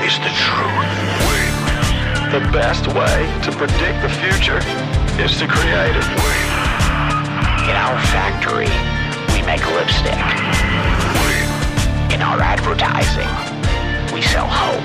is the truth. The best way to predict the future is to create it. In our factory, we make lipstick. In our advertising, we sell hope.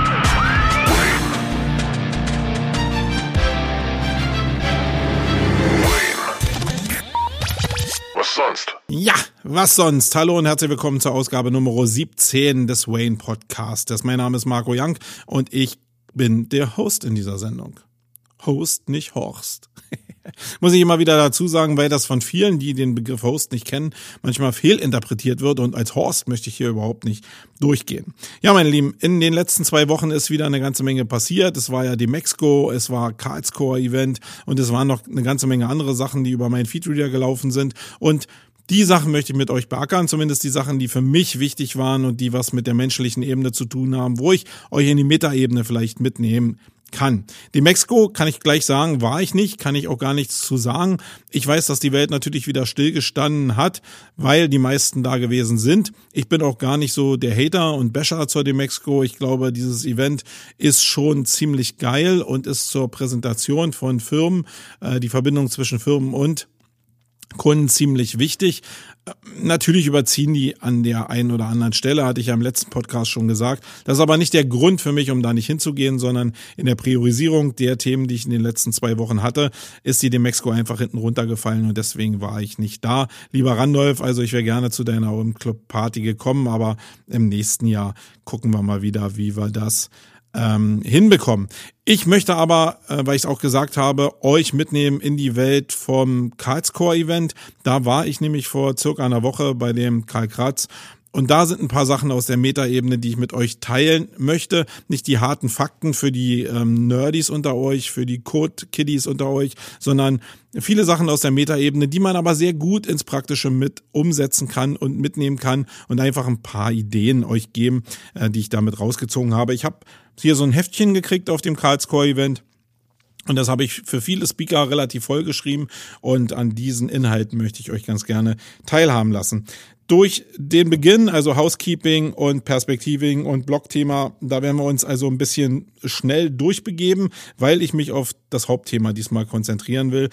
Was sonst? Ja, was sonst? Hallo und herzlich willkommen zur Ausgabe Nummer 17 des Wayne Podcasts. Mein Name ist Marco Young und ich bin der Host in dieser Sendung. Host, nicht Horst. Muss ich immer wieder dazu sagen, weil das von vielen, die den Begriff Host nicht kennen, manchmal fehlinterpretiert wird und als Horst möchte ich hier überhaupt nicht durchgehen. Ja, meine Lieben, in den letzten 2 Wochen ist wieder eine ganze Menge passiert. Es war ja die Demexco, es war Karlscore Event und es waren noch eine ganze Menge andere Sachen, die über meinen Feedreader gelaufen sind und die Sachen möchte ich mit euch beackern, zumindest die Sachen, die für mich wichtig waren und die was mit der menschlichen Ebene zu tun haben, wo ich euch in die Metaebene vielleicht mitnehmen kann. Die Demexco, kann ich gleich sagen, war ich nicht, kann ich auch gar nichts zu sagen. Ich weiß, dass die Welt natürlich wieder stillgestanden hat, weil die meisten da gewesen sind. Ich bin auch gar nicht so der Hater und Basher zur Demexco. Ich glaube, dieses Event ist schon ziemlich geil und ist zur Präsentation von Firmen, die Verbindung zwischen Firmen und Kunden ziemlich wichtig. Natürlich überziehen die an der einen oder anderen Stelle, hatte ich ja im letzten Podcast schon gesagt. Das ist aber nicht der Grund für mich, um da nicht hinzugehen, sondern in der Priorisierung der Themen, die ich in den letzten 2 Wochen hatte, ist die Demexco einfach hinten runtergefallen und deswegen war ich nicht da. Lieber Randolph, also ich wäre gerne zu deiner Club-Party gekommen, aber im nächsten Jahr gucken wir mal wieder, wie wir das hinbekommen. Ich möchte aber, weil ich es auch gesagt habe, euch mitnehmen in die Welt vom Karlscore-Event. Da war ich nämlich vor circa einer Woche bei dem Karl Kratz. Und da sind ein paar Sachen aus der Metaebene, die ich mit euch teilen möchte. Nicht die harten Fakten für die Nerdies unter euch, für die Code-Kiddies unter euch, sondern viele Sachen aus der Metaebene, die man aber sehr gut ins Praktische mit umsetzen kann und mitnehmen kann und einfach ein paar Ideen euch geben, die ich damit rausgezogen habe. Ich habe hier so ein Heftchen gekriegt auf dem Karlscore-Event. Und das habe ich für viele Speaker relativ voll geschrieben und an diesen Inhalten möchte ich euch ganz gerne teilhaben lassen. Durch den Beginn, also Housekeeping und Perspektiving und Blogthema, da werden wir uns also ein bisschen schnell durchbegeben, weil ich mich auf das Hauptthema diesmal konzentrieren will.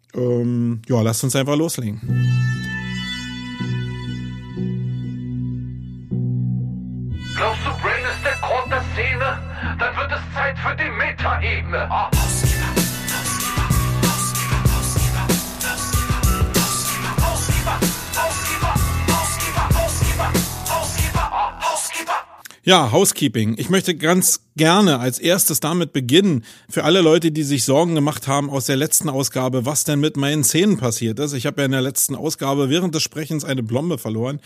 Ja, lasst uns einfach loslegen. Glaubst du, Brain ist der Grund der Szene? Dann wird es Zeit für die Metaebene. Ja, Housekeeping. Ich möchte ganz gerne als erstes damit beginnen, für alle Leute, die sich Sorgen gemacht haben aus der letzten Ausgabe, was denn mit meinen Zähnen passiert ist. Ich habe ja in der letzten Ausgabe während des Sprechens eine Blombe verloren.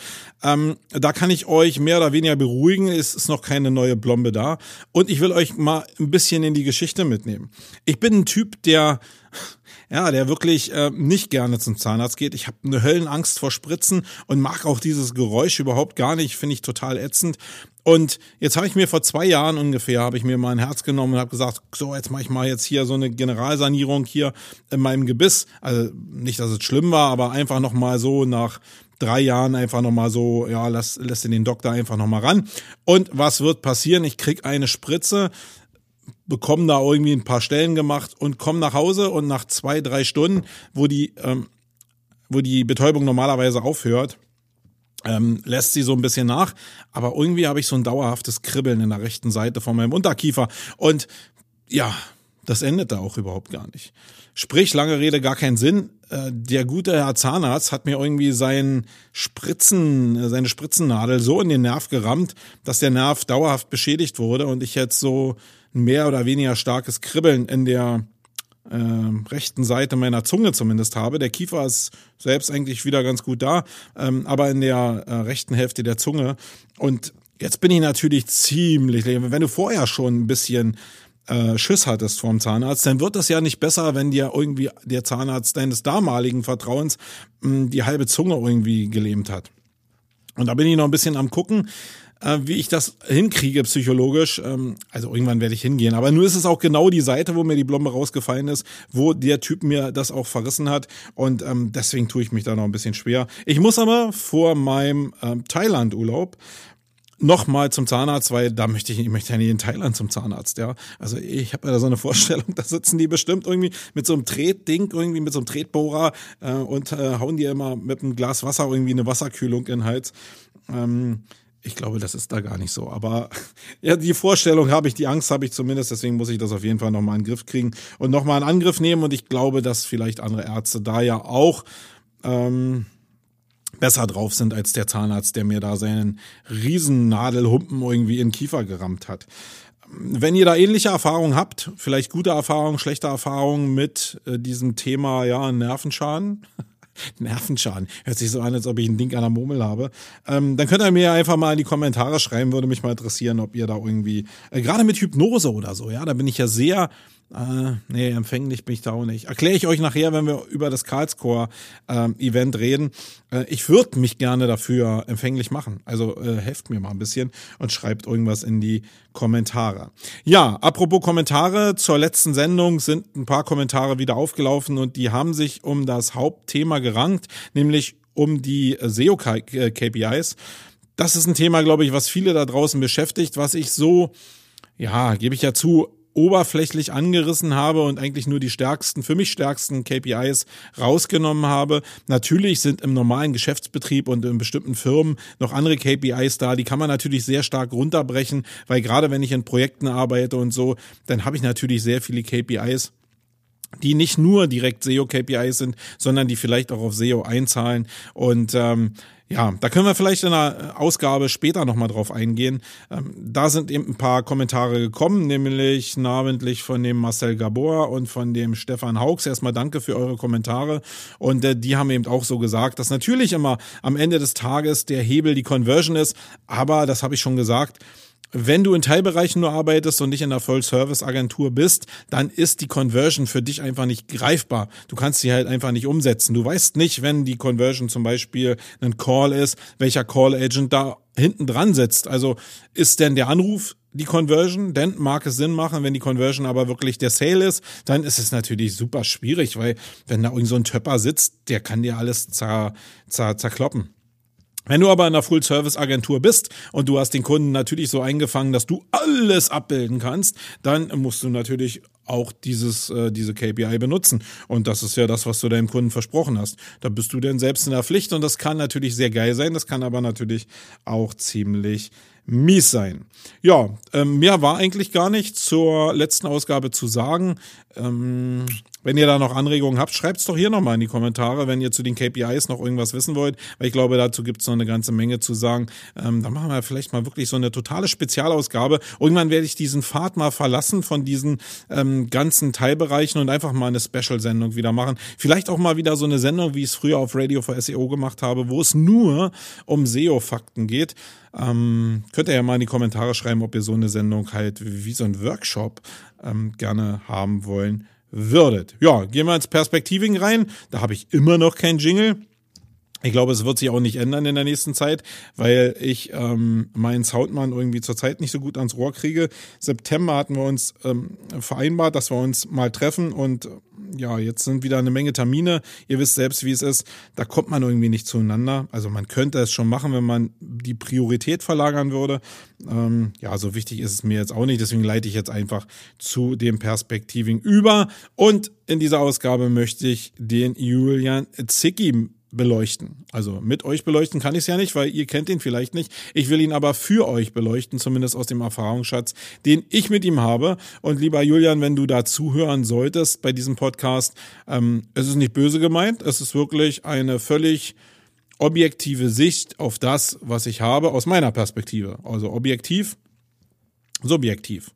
Da kann ich euch mehr oder weniger beruhigen, es ist noch keine neue Blombe da. Und ich will euch mal ein bisschen in die Geschichte mitnehmen. Ich bin ein Typ, der wirklich nicht gerne zum Zahnarzt geht. Ich habe eine Höllenangst vor Spritzen und mag auch dieses Geräusch überhaupt gar nicht, finde ich total ätzend. Und jetzt habe ich mir vor 2 Jahren ungefähr, habe ich mir mal ein Herz genommen und habe gesagt, so jetzt mache ich mal jetzt hier so eine Generalsanierung hier in meinem Gebiss. Also nicht, dass es schlimm war, aber einfach nochmal so nach 3 Jahren einfach nochmal so, ja, lässt den Doktor einfach nochmal ran. Und was wird passieren? Ich krieg eine Spritze, bekomme da irgendwie ein paar Stellen gemacht und komme nach Hause und nach 2-3 Stunden, wo die Betäubung normalerweise aufhört, lässt sie so ein bisschen nach, aber irgendwie habe ich so ein dauerhaftes Kribbeln in der rechten Seite von meinem Unterkiefer und ja, das endet da auch überhaupt gar nicht. Sprich, lange Rede, gar keinen Sinn. Der gute Herr Zahnarzt hat mir irgendwie seine Spritzennadel so in den Nerv gerammt, dass der Nerv dauerhaft beschädigt wurde und ich jetzt so ein mehr oder weniger starkes Kribbeln in der rechten Seite meiner Zunge zumindest habe. Der Kiefer ist selbst eigentlich wieder ganz gut da, aber in der rechten Hälfte der Zunge. Und jetzt bin ich natürlich ziemlich, wenn du vorher schon ein bisschen Schiss hattest vorm Zahnarzt, dann wird das ja nicht besser, wenn dir irgendwie der Zahnarzt deines damaligen Vertrauens die halbe Zunge irgendwie gelähmt hat. Und da bin ich noch ein bisschen am gucken, wie ich das hinkriege psychologisch. Also irgendwann werde ich hingehen. Aber nur ist es auch genau die Seite, wo mir die Blombe rausgefallen ist, wo der Typ mir das auch verrissen hat. Und deswegen tue ich mich da noch ein bisschen schwer. Ich muss aber vor meinem Thailand-Urlaub nochmal zum Zahnarzt, weil da möchte ich ja nicht in Thailand zum Zahnarzt, ja. Also ich habe ja da so eine Vorstellung, da sitzen die bestimmt irgendwie mit so einem Tretding, irgendwie mit so einem Tretbohrer und hauen dir immer mit einem Glas Wasser irgendwie eine Wasserkühlung in den Hals. Ich glaube, das ist da gar nicht so. Aber ja, die Vorstellung habe ich, die Angst habe ich zumindest, deswegen muss ich das auf jeden Fall nochmal in den Griff kriegen und nochmal in Angriff nehmen. Und ich glaube, dass vielleicht andere Ärzte da ja auch besser drauf sind als der Zahnarzt, der mir da seinen Riesennadelhumpen irgendwie in den Kiefer gerammt hat. Wenn ihr da ähnliche Erfahrungen habt, vielleicht gute Erfahrungen, schlechte Erfahrungen mit diesem Thema, ja, Nervenschaden, hört sich so an, als ob ich ein Ding an der Murmel habe, dann könnt ihr mir einfach mal in die Kommentare schreiben, würde mich mal interessieren, ob ihr da irgendwie, gerade mit Hypnose oder so, ja, da bin ich ja sehr, empfänglich bin ich da auch nicht. Erkläre ich euch nachher, wenn wir über das Karlscore-Event reden. Ich würde mich gerne dafür empfänglich machen. Also helft mir mal ein bisschen und schreibt irgendwas in die Kommentare. Ja, apropos Kommentare, zur letzten Sendung sind ein paar Kommentare wieder aufgelaufen und die haben sich um das Hauptthema gerankt, nämlich um die SEO-KPIs. Das ist ein Thema, glaube ich, was viele da draußen beschäftigt, was ich so, ja, gebe ich ja zu, oberflächlich angerissen habe und eigentlich nur die für mich stärksten KPIs rausgenommen habe. Natürlich sind im normalen Geschäftsbetrieb und in bestimmten Firmen noch andere KPIs da, die kann man natürlich sehr stark runterbrechen, weil gerade wenn ich in Projekten arbeite und so, dann habe ich natürlich sehr viele KPIs, die nicht nur direkt SEO-KPIs sind, sondern die vielleicht auch auf SEO einzahlen. Und ja, da können wir vielleicht in einer Ausgabe später nochmal drauf eingehen. Da sind eben ein paar Kommentare gekommen, nämlich namentlich von dem Marcel Gabor und von dem Stefan Hauks. Erstmal danke für eure Kommentare. Und die haben eben auch so gesagt, dass natürlich immer am Ende des Tages der Hebel die Conversion ist. Aber, das habe ich schon gesagt, wenn du in Teilbereichen nur arbeitest und nicht in einer Voll-Service-Agentur bist, dann ist die Conversion für dich einfach nicht greifbar. Du kannst sie halt einfach nicht umsetzen. Du weißt nicht, wenn die Conversion zum Beispiel ein Call ist, welcher Call-Agent da hinten dran sitzt. Also ist denn der Anruf die Conversion? Dann mag es Sinn machen. Wenn die Conversion aber wirklich der Sale ist, dann ist es natürlich super schwierig, weil wenn da irgend so ein Töpper sitzt, der kann dir alles zerkloppen. Wenn du aber in einer Full-Service-Agentur bist und du hast den Kunden natürlich so eingefangen, dass du alles abbilden kannst, dann musst du natürlich auch diese KPI benutzen. Und das ist ja das, was du deinem Kunden versprochen hast. Da bist du denn selbst in der Pflicht und das kann natürlich sehr geil sein, das kann aber natürlich auch ziemlich mies sein. Ja, mehr war eigentlich gar nicht zur letzten Ausgabe zu sagen. Wenn ihr da noch Anregungen habt, schreibt's doch hier nochmal in die Kommentare, wenn ihr zu den KPIs noch irgendwas wissen wollt, weil ich glaube, dazu gibt's noch eine ganze Menge zu sagen. Da machen wir vielleicht mal wirklich so eine totale Spezialausgabe. Irgendwann werde ich diesen Pfad mal verlassen von diesen ganzen Teilbereichen und einfach mal eine Special-Sendung wieder machen. Vielleicht auch mal wieder so eine Sendung, wie ich es früher auf Radio for SEO gemacht habe, wo es nur um SEO-Fakten geht. Könnt ihr ja mal in die Kommentare schreiben, ob ihr so eine Sendung halt wie so ein Workshop gerne haben wollen würdet. Ja, gehen wir ins Perspektiving rein. Da habe ich immer noch kein Jingle. Ich glaube, es wird sich auch nicht ändern in der nächsten Zeit, weil ich meinen Soundmann irgendwie zurzeit nicht so gut ans Rohr kriege. September hatten wir uns vereinbart, dass wir uns mal treffen und ja, jetzt sind wieder eine Menge Termine. Ihr wisst selbst, wie es ist. Da kommt man irgendwie nicht zueinander. Also man könnte es schon machen, wenn man die Priorität verlagern würde. Ja, so wichtig ist es mir jetzt auch nicht. Deswegen leite ich jetzt einfach zu dem Perspektiving über. Und in dieser Ausgabe möchte ich den Julian Zicki beleuchten. Also mit euch beleuchten kann ich es ja nicht, weil ihr kennt ihn vielleicht nicht. Ich will ihn aber für euch beleuchten, zumindest aus dem Erfahrungsschatz, den ich mit ihm habe. Und lieber Julian, wenn du da zuhören solltest bei diesem Podcast, es ist nicht böse gemeint, es ist wirklich eine völlig objektive Sicht auf das, was ich habe, aus meiner Perspektive. Also objektiv, subjektiv.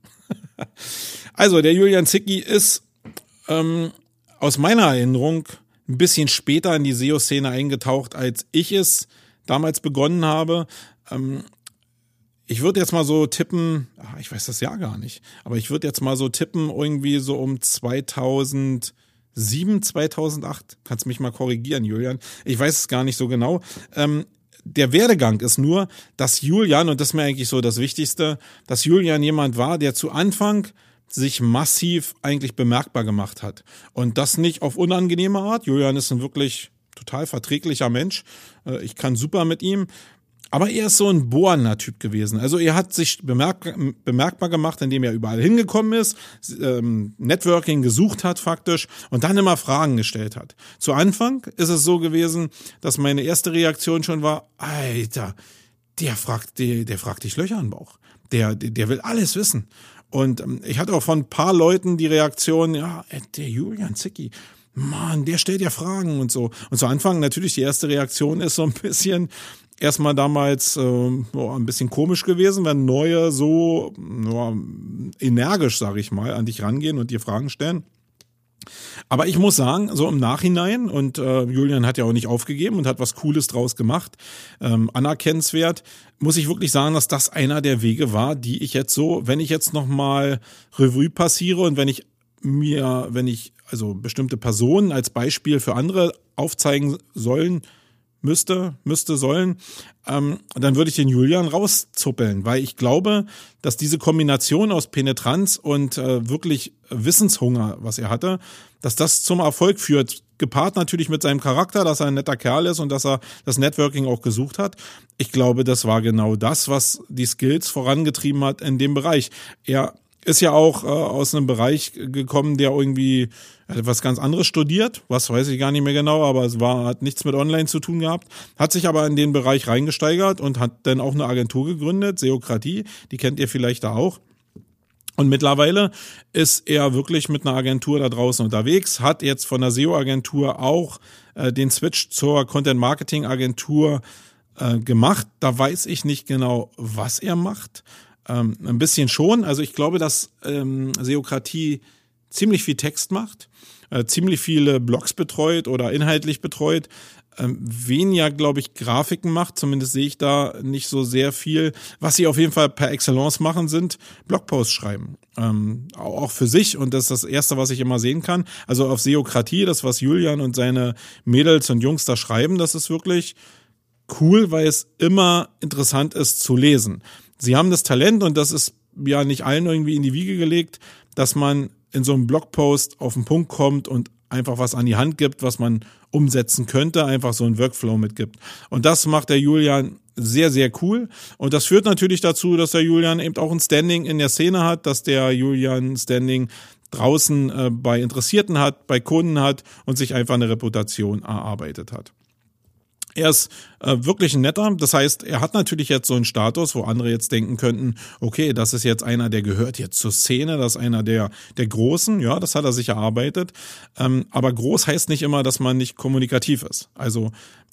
Also der Julian Zicki ist aus meiner Erinnerung ein bisschen später in die SEO-Szene eingetaucht, als ich es damals begonnen habe. Ich würde jetzt mal so tippen, ich weiß das Jahr gar nicht, aber ich würde jetzt mal so tippen, irgendwie so um 2007, 2008. Kannst mich mal korrigieren, Julian. Ich weiß es gar nicht so genau. Der Werdegang ist nur, dass Julian, und das ist mir eigentlich so das Wichtigste, dass Julian jemand war, der zu Anfang sich massiv eigentlich bemerkbar gemacht hat. Und das nicht auf unangenehme Art. Julian ist ein wirklich total verträglicher Mensch. Ich kann super mit ihm. Aber er ist so ein bohrender Typ gewesen. Also er hat sich bemerkbar gemacht, indem er überall hingekommen ist, Networking gesucht hat faktisch und dann immer Fragen gestellt hat. Zu Anfang ist es so gewesen, dass meine erste Reaktion schon war, Alter, der fragt dich Löcher in den Bauch. Der will alles wissen. Und ich hatte auch von ein paar Leuten die Reaktion, ja, der Julian Zicki, Mann, der stellt ja Fragen und so. Und zu Anfang natürlich die erste Reaktion ist so ein bisschen erstmal damals ein bisschen komisch gewesen, wenn Neue so energisch, sage ich mal, an dich rangehen und dir Fragen stellen. Aber ich muss sagen, so im Nachhinein, und Julian hat ja auch nicht aufgegeben und hat was Cooles draus gemacht, anerkennenswert, muss ich wirklich sagen, dass das einer der Wege war, die ich jetzt so, wenn ich jetzt nochmal Revue passiere und wenn ich also bestimmte Personen als Beispiel für andere aufzeigen sollen, sollen, dann würde ich den Julian rauszuppeln, weil ich glaube, dass diese Kombination aus Penetranz und wirklich Wissenshunger, was er hatte, dass das zum Erfolg führt, gepaart natürlich mit seinem Charakter, dass er ein netter Kerl ist und dass er das Networking auch gesucht hat. Ich glaube, das war genau das, was die Skills vorangetrieben hat in dem Bereich. Er ist ja auch aus einem Bereich gekommen, der irgendwie was ganz anderes studiert, was weiß ich gar nicht mehr genau, aber hat nichts mit Online zu tun gehabt, hat sich aber in den Bereich reingesteigert und hat dann auch eine Agentur gegründet, Seokratie, die kennt ihr vielleicht da auch. Und mittlerweile ist er wirklich mit einer Agentur da draußen unterwegs, hat jetzt von der SEO-Agentur auch den Switch zur Content-Marketing-Agentur gemacht. Da weiß ich nicht genau, was er macht. Ein bisschen schon. Also ich glaube, dass Seokratie ziemlich viel Text macht, ziemlich viele Blogs betreut oder inhaltlich betreut, weniger, glaube ich, Grafiken macht. Zumindest sehe ich da nicht so sehr viel. Was sie auf jeden Fall per Excellence machen, sind Blogposts schreiben. Auch für sich. Und das ist das Erste, was ich immer sehen kann. Also auf Seokratie, das, was Julian und seine Mädels und Jungs da schreiben, das ist wirklich cool, weil es immer interessant ist zu lesen. Sie haben das Talent, und das ist ja nicht allen irgendwie in die Wiege gelegt, dass man in so einem Blogpost auf den Punkt kommt und einfach was an die Hand gibt, was man umsetzen könnte, einfach so einen Workflow mitgibt. Und das macht der Julian sehr, sehr cool. Und das führt natürlich dazu, dass der Julian eben auch ein Standing in der Szene hat, dass der Julian ein Standing draußen bei Interessierten hat, bei Kunden hat und sich einfach eine Reputation erarbeitet hat. Er ist wirklich ein netter, das heißt, er hat natürlich jetzt so einen Status, wo andere jetzt denken könnten, okay, das ist jetzt einer, der gehört jetzt zur Szene, das ist einer der Großen, ja, das hat er sich erarbeitet, aber groß heißt nicht immer, dass man nicht kommunikativ ist. Also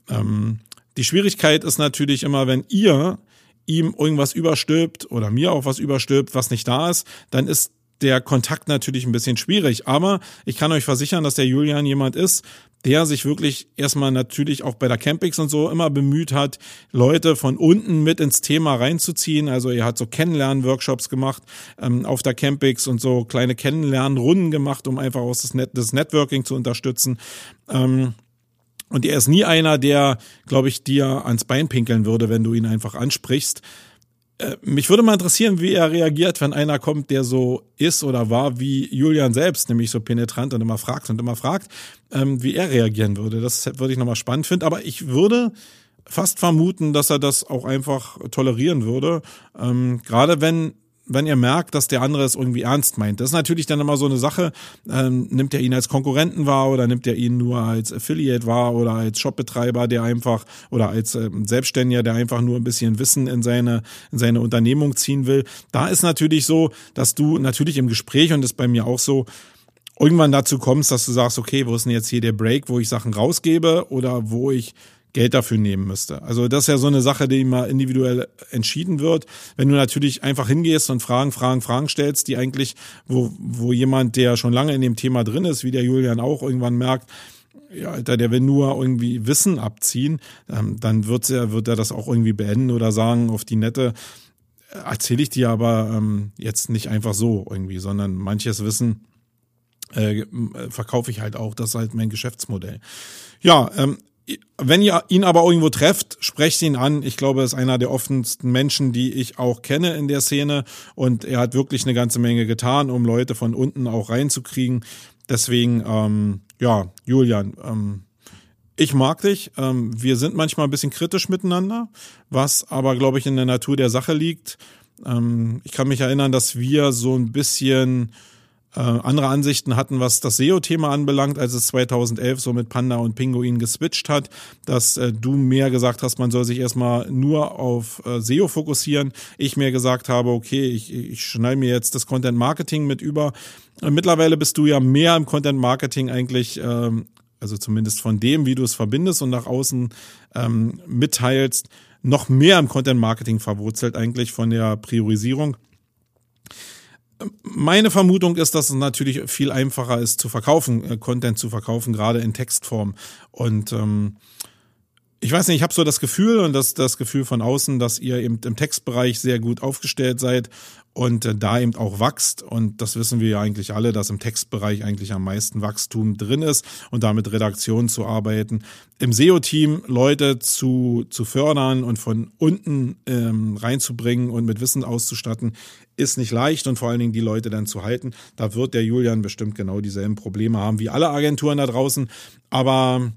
die Schwierigkeit ist natürlich immer, wenn ihr ihm irgendwas überstülpt oder mir auch was überstülpt, was nicht da ist, dann ist der Kontakt natürlich ein bisschen schwierig, aber ich kann euch versichern, dass der Julian jemand ist, der sich wirklich erstmal natürlich auch bei der Campix und so immer bemüht hat, Leute von unten mit ins Thema reinzuziehen. Also er hat so Kennenlernen-Workshops gemacht auf der Campix und so kleine Kennenlernen-Runden gemacht, um einfach auch das Networking zu unterstützen. Und er ist nie einer, der, glaube ich, dir ans Bein pinkeln würde, wenn du ihn einfach ansprichst. Mich würde mal interessieren, wie er reagiert, wenn einer kommt, der so ist oder war wie Julian selbst, nämlich so penetrant und immer fragt, wie er reagieren würde. Das würde ich nochmal spannend finden, aber ich würde fast vermuten, dass er das auch einfach tolerieren würde, gerade wenn ihr merkt, dass der andere es irgendwie ernst meint. Das ist natürlich dann immer so eine Sache, nimmt er ihn als Konkurrenten wahr oder nimmt er ihn nur als Affiliate wahr oder als Shopbetreiber, der einfach, oder als Selbstständiger, der einfach nur ein bisschen Wissen in seine Unternehmung ziehen will. Da ist natürlich so, dass du natürlich im Gespräch, und das ist bei mir auch so, irgendwann dazu kommst, dass du sagst, okay, wo ist denn jetzt hier der Break, wo ich Sachen rausgebe oder wo ich Geld dafür nehmen müsste. Also das ist ja so eine Sache, die immer individuell entschieden wird. Wenn du natürlich einfach hingehst und Fragen stellst, die eigentlich, wo jemand, der schon lange in dem Thema drin ist, wie der Julian auch, irgendwann merkt, ja, Alter, der will nur irgendwie Wissen abziehen, dann wird er das auch irgendwie beenden oder sagen, auf die nette, erzähle ich dir aber jetzt nicht einfach so irgendwie, sondern manches Wissen verkaufe ich halt auch, das ist halt mein Geschäftsmodell. Ja, wenn ihr ihn aber irgendwo trefft, sprecht ihn an. Ich glaube, er ist einer der offensten Menschen, die ich auch kenne in der Szene. Und er hat wirklich eine ganze Menge getan, um Leute von unten auch reinzukriegen. Deswegen, Julian, Ich mag dich. Wir sind manchmal ein bisschen kritisch miteinander, was aber, glaube ich, in der Natur der Sache liegt. Ich kann mich erinnern, dass wir so ein bisschen andere Ansichten hatten, was das SEO-Thema anbelangt, als es 2011 so mit Panda und Pinguin geswitcht hat, dass du mehr gesagt hast, man soll sich erstmal nur auf SEO fokussieren. Ich mehr gesagt habe, okay, ich schneide mir jetzt das Content-Marketing mit über. Mittlerweile bist du ja mehr im Content-Marketing eigentlich, also zumindest von dem, wie du es verbindest und nach außen mitteilst, noch mehr im Content-Marketing verwurzelt eigentlich von der Priorisierung. Meine Vermutung ist, dass es natürlich viel einfacher ist zu verkaufen, Content zu verkaufen, gerade in Textform. Und ich weiß nicht, ich habe so das Gefühl und das Gefühl von außen, dass ihr eben im Textbereich sehr gut aufgestellt seid und da eben auch wächst. Und das wissen wir ja eigentlich alle, dass im Textbereich eigentlich am meisten Wachstum drin ist und da mit Redaktion zu arbeiten. Im SEO-Team Leute zu fördern und von unten reinzubringen und mit Wissen auszustatten, ist nicht leicht und vor allen Dingen die Leute dann zu halten. Da wird der Julian bestimmt genau dieselben Probleme haben wie alle Agenturen da draußen. Aber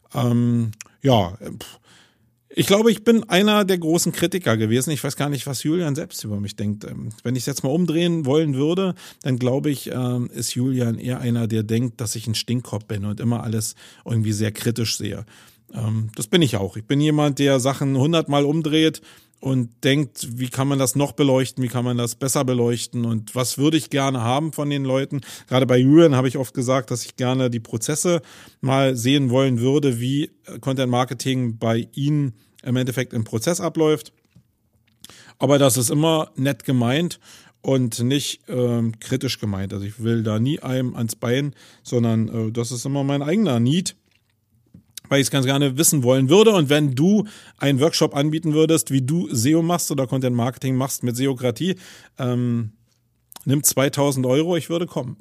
ich glaube, ich bin einer der großen Kritiker gewesen. Ich weiß gar nicht, was Julian selbst über mich denkt. Wenn ich es jetzt mal umdrehen wollen würde, dann glaube ich, ist Julian eher einer, der denkt, dass ich ein Stinkkopf bin und immer alles irgendwie sehr kritisch sehe. Das bin ich auch. Ich bin jemand, der Sachen 100-mal umdreht und denkt, wie kann man das noch beleuchten, wie kann man das besser beleuchten und was würde ich gerne haben von den Leuten. Gerade bei Julian habe ich oft gesagt, dass ich gerne die Prozesse mal sehen wollen würde, wie Content Marketing bei Ihnen im Endeffekt im Prozess abläuft. Aber das ist immer nett gemeint und nicht kritisch gemeint. Also ich will da nie einem ans Bein, sondern das ist immer mein eigener Need, weil ich es ganz gerne wissen wollen würde. Und wenn du einen Workshop anbieten würdest, wie du SEO machst oder Content Marketing machst mit Seokratie, nimm 2.000 €, ich würde kommen.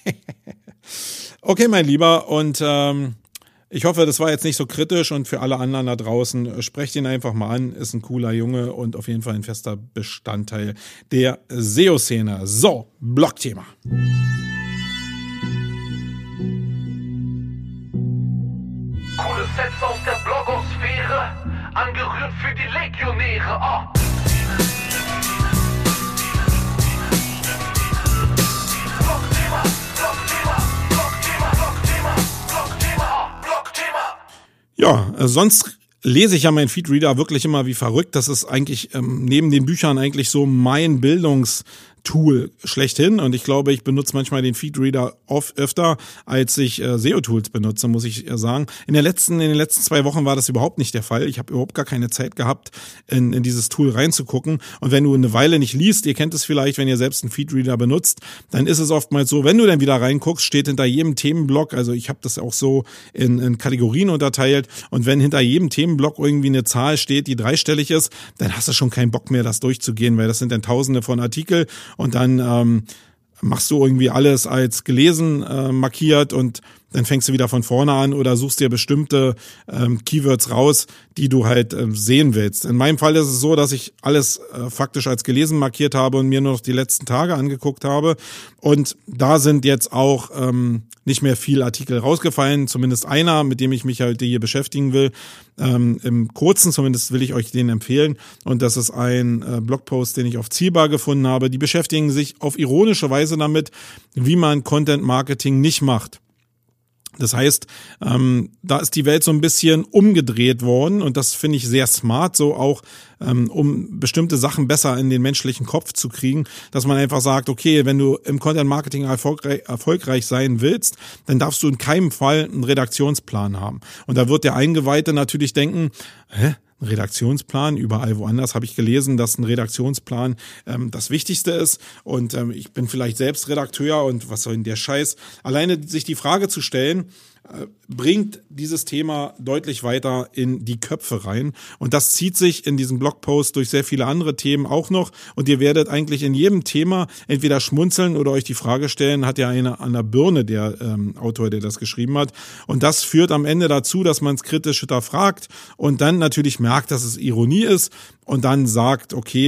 Okay, mein Lieber, und ich hoffe, das war jetzt nicht so kritisch und für alle anderen da draußen, sprecht ihn einfach mal an, ist ein cooler Junge und auf jeden Fall ein fester Bestandteil der SEO-Szene. So, Blogthema. Coole Sets aus der Blogosphäre, angerührt für die Legionäre. Oh. Blogthema, Blogthema, Blogthema, Blogthema, Blogthema, Blogthema. Ja, sonst lese ich ja meinen Feedreader wirklich immer wie verrückt. Das ist eigentlich neben den Büchern eigentlich so mein Bildungstool schlechthin und ich glaube, ich benutze manchmal den Feedreader öfter, als ich SEO-Tools benutze, muss ich sagen. In den letzten 2 Wochen war das überhaupt nicht der Fall. Ich habe überhaupt gar keine Zeit gehabt, in dieses Tool reinzugucken. Und wenn du eine Weile nicht liest, ihr kennt es vielleicht, wenn ihr selbst einen Feedreader benutzt, dann ist es oftmals so, wenn du dann wieder reinguckst, steht hinter jedem Themenblock, also ich habe das auch so in Kategorien unterteilt und wenn hinter jedem Themenblock irgendwie eine Zahl steht, die dreistellig ist, dann hast du schon keinen Bock mehr, das durchzugehen, weil das sind dann Tausende von Artikel und dann machst du irgendwie alles als gelesen markiert und dann fängst du wieder von vorne an oder suchst dir bestimmte Keywords raus, die du halt sehen willst. In meinem Fall ist es so, dass ich alles faktisch als gelesen markiert habe und mir nur noch die letzten Tage angeguckt habe. Und da sind jetzt auch nicht mehr viel Artikel rausgefallen, zumindest einer, mit dem ich mich halt hier beschäftigen will. Im Kurzen zumindest will ich euch den empfehlen. Und das ist ein Blogpost, den ich auf Zielbar gefunden habe. Die beschäftigen sich auf ironische Weise damit, wie man Content Marketing nicht macht. Das heißt, da ist die Welt so ein bisschen umgedreht worden und das finde ich sehr smart, so auch um bestimmte Sachen besser in den menschlichen Kopf zu kriegen, dass man einfach sagt, okay, wenn du im Content Marketing erfolgreich sein willst, dann darfst du in keinem Fall einen Redaktionsplan haben. Und da wird der Eingeweihte natürlich denken, ein Redaktionsplan, überall woanders habe ich gelesen, dass ein Redaktionsplan das Wichtigste ist und ich bin vielleicht selbst Redakteur und was soll denn der Scheiß? Alleine sich die Frage zu stellen, bringt dieses Thema deutlich weiter in die Köpfe rein und das zieht sich in diesem Blogpost durch sehr viele andere Themen auch noch und ihr werdet eigentlich in jedem Thema entweder schmunzeln oder euch die Frage stellen, hat ja einer an der Birne, der Autor, der das geschrieben hat und das führt am Ende dazu, dass man es kritisch hinterfragt und dann natürlich merkt, dass es Ironie ist und dann sagt, okay,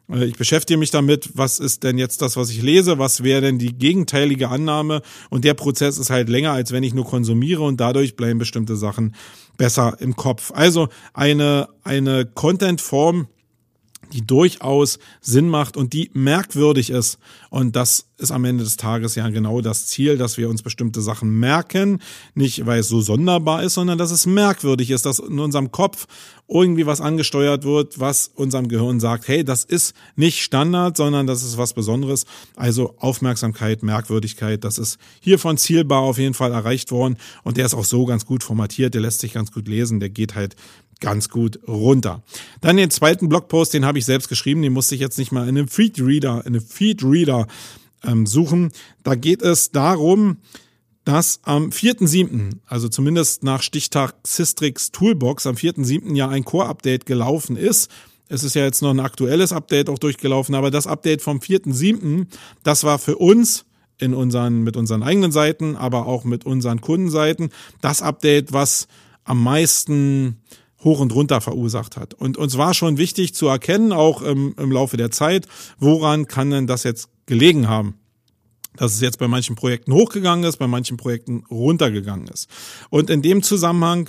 Ich beschäftige mich damit, was ist denn jetzt das, was ich lese, was wäre denn die gegenteilige Annahme, und der Prozess ist halt länger, als wenn ich nur konsumiere, und dadurch bleiben bestimmte Sachen besser im Kopf. Also eine Content-Form, die durchaus Sinn macht und die merkwürdig ist. Und das ist am Ende des Tages ja genau das Ziel, dass wir uns bestimmte Sachen merken. Nicht, weil es so sonderbar ist, sondern dass es merkwürdig ist, dass in unserem Kopf irgendwie was angesteuert wird, was unserem Gehirn sagt, hey, das ist nicht Standard, sondern das ist was Besonderes. Also Aufmerksamkeit, Merkwürdigkeit, das ist hier von Zielbar auf jeden Fall erreicht worden. Und der ist auch so ganz gut formatiert, der lässt sich ganz gut lesen, der geht halt ganz gut runter. Dann den zweiten Blogpost, den habe ich selbst geschrieben, den musste ich jetzt nicht mal in einem Feedreader suchen. Da geht es darum, dass am 4.7., also zumindest nach Stichtag Systrix Toolbox, am 4.7. ja ein Core-Update gelaufen ist. Es ist ja jetzt noch ein aktuelles Update auch durchgelaufen, aber das Update vom 4.7., das war für uns mit unseren eigenen Seiten, aber auch mit unseren Kundenseiten, das Update, was am meisten hoch und runter verursacht hat. Und uns war schon wichtig zu erkennen, auch im Laufe der Zeit, woran kann denn das jetzt gelegen haben? Dass es jetzt bei manchen Projekten hochgegangen ist, bei manchen Projekten runtergegangen ist. Und in dem Zusammenhang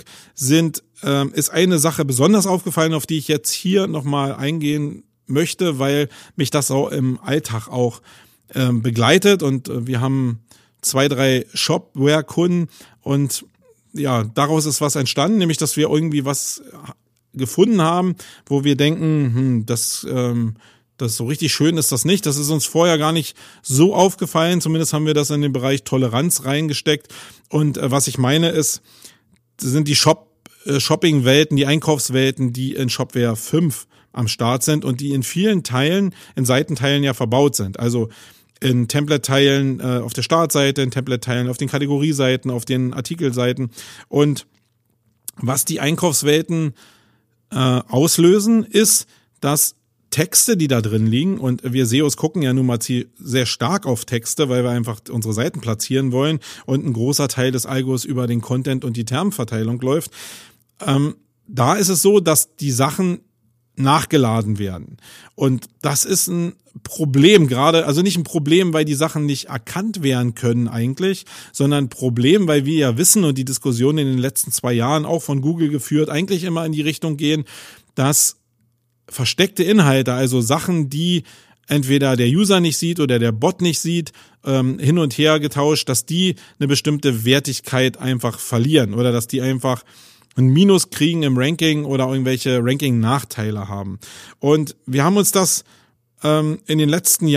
ist eine Sache besonders aufgefallen, auf die ich jetzt hier nochmal eingehen möchte, weil mich das auch im Alltag auch begleitet. Und wir haben 2, 3 Shopware-Kunden, und ja, daraus ist was entstanden, nämlich, dass wir irgendwie was gefunden haben, wo wir denken, das so richtig schön ist das nicht. Das ist uns vorher gar nicht so aufgefallen. Zumindest haben wir das in den Bereich Toleranz reingesteckt. Und was ich meine sind die Shopping-Welten, die Einkaufswelten, die in Shopware 5 am Start sind und die in vielen Teilen, in Seitenteilen ja verbaut sind. Also in Template-Teilen auf der Startseite, in Template-Teilen auf den Kategorieseiten, auf den Artikelseiten. Und was die Einkaufswelten auslösen, ist, dass Texte, die da drin liegen, und wir SEOs gucken ja nun mal sehr stark auf Texte, weil wir einfach unsere Seiten platzieren wollen und ein großer Teil des Algos über den Content und die Termverteilung läuft. Da ist es so, dass die Sachen nachgeladen werden. Und das ist ein Problem gerade, also nicht ein Problem, weil die Sachen nicht erkannt werden können eigentlich, sondern ein Problem, weil wir ja wissen und die Diskussion in den letzten 2 Jahren auch von Google geführt, eigentlich immer in die Richtung gehen, dass versteckte Inhalte, also Sachen, die entweder der User nicht sieht oder der Bot nicht sieht, hin und her getauscht, dass die eine bestimmte Wertigkeit einfach verlieren oder dass die einfach ein Minus kriegen im Ranking oder irgendwelche Ranking-Nachteile haben. Und wir haben uns das in den letzten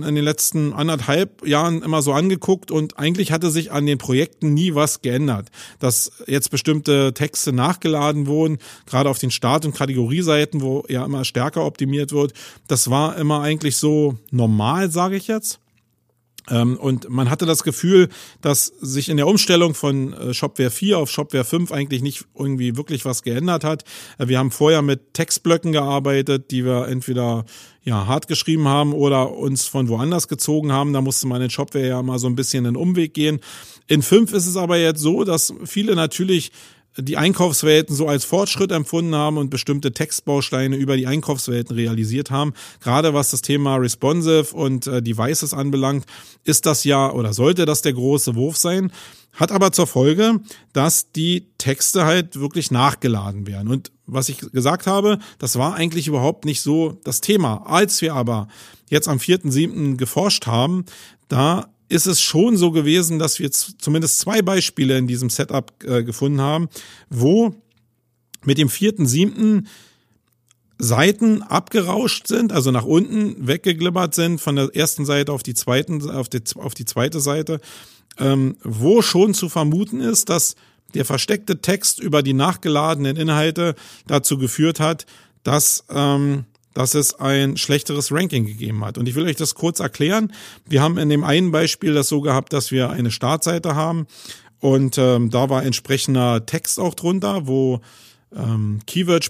1,5 Jahren immer so angeguckt, und eigentlich hatte sich an den Projekten nie was geändert. Dass jetzt bestimmte Texte nachgeladen wurden, gerade auf den Start- und Kategorieseiten, wo ja immer stärker optimiert wird, das war immer eigentlich so normal, sage ich jetzt. Und man hatte das Gefühl, dass sich in der Umstellung von Shopware 4 auf Shopware 5 eigentlich nicht irgendwie wirklich was geändert hat. Wir haben vorher mit Textblöcken gearbeitet, die wir entweder hart geschrieben haben oder uns von woanders gezogen haben. Da musste man in Shopware ja mal so ein bisschen einen Umweg gehen. In 5 ist es aber jetzt so, dass viele natürlich die Einkaufswelten so als Fortschritt empfunden haben und bestimmte Textbausteine über die Einkaufswelten realisiert haben. Gerade was das Thema Responsive und Devices anbelangt, ist das ja oder sollte das der große Wurf sein. Hat aber zur Folge, dass die Texte halt wirklich nachgeladen werden. Und was ich gesagt habe, das war eigentlich überhaupt nicht so das Thema. Als wir aber jetzt am 4.7. geforscht haben, da ist es schon so gewesen, dass wir zumindest 2 Beispiele in diesem Setup gefunden haben, wo mit dem 4.7. Seiten abgerauscht sind, also nach unten weggeglibbert sind von der ersten Seite auf die zweite Seite, wo schon zu vermuten ist, dass der versteckte Text über die nachgeladenen Inhalte dazu geführt hat, dass es ein schlechteres Ranking gegeben hat. Und ich will euch das kurz erklären. Wir haben in dem einen Beispiel das so gehabt, dass wir eine Startseite haben und da war entsprechender Text auch drunter, wo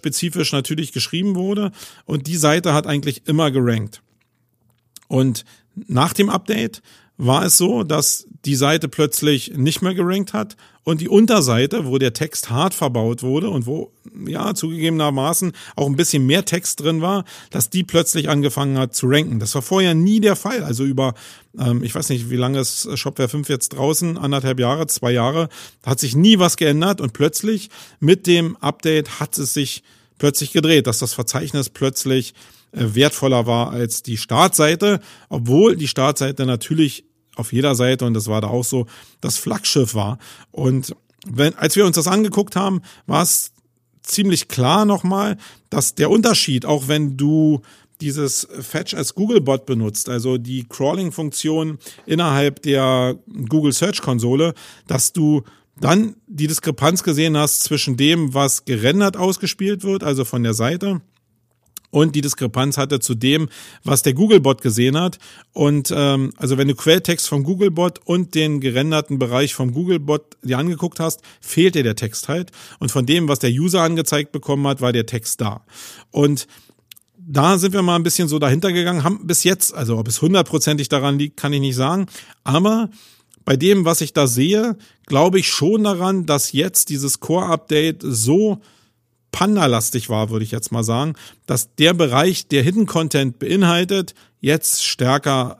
Keyword-spezifisch natürlich geschrieben wurde, und die Seite hat eigentlich immer gerankt. Und Nach dem Update war es so, dass die Seite plötzlich nicht mehr gerankt hat und die Unterseite, wo der Text hart verbaut wurde und wo ja zugegebenermaßen auch ein bisschen mehr Text drin war, dass die plötzlich angefangen hat zu ranken. Das war vorher nie der Fall. Also über, ich weiß nicht, wie lange ist Shopware 5 jetzt draußen, 1,5 Jahre, 2 Jahre, hat sich nie was geändert und plötzlich mit dem Update hat es sich plötzlich gedreht, dass das Verzeichnis plötzlich wertvoller war als die Startseite, obwohl die Startseite natürlich auf jeder Seite, und das war da auch so, das Flaggschiff war. Und als wir uns das angeguckt haben, war es ziemlich klar nochmal, dass der Unterschied, auch wenn du dieses Fetch as Googlebot benutzt, also die Crawling-Funktion innerhalb der Google Search Konsole, dass du dann die Diskrepanz gesehen hast zwischen dem, was gerendert ausgespielt wird, also von der Seite, und die Diskrepanz hatte zu dem, was der Googlebot gesehen hat. Und also wenn du Quelltext vom Googlebot und den gerenderten Bereich vom Googlebot dir angeguckt hast, fehlt dir der Text halt. Und von dem, was der User angezeigt bekommen hat, war der Text da. Und da sind wir mal ein bisschen so dahinter gegangen, haben bis jetzt, also ob es 100%ig daran liegt, kann ich nicht sagen, aber bei dem, was ich da sehe, glaube ich schon daran, dass jetzt dieses Core-Update so Panda-lastig war, würde ich jetzt mal sagen, dass der Bereich, der Hidden Content beinhaltet, jetzt stärker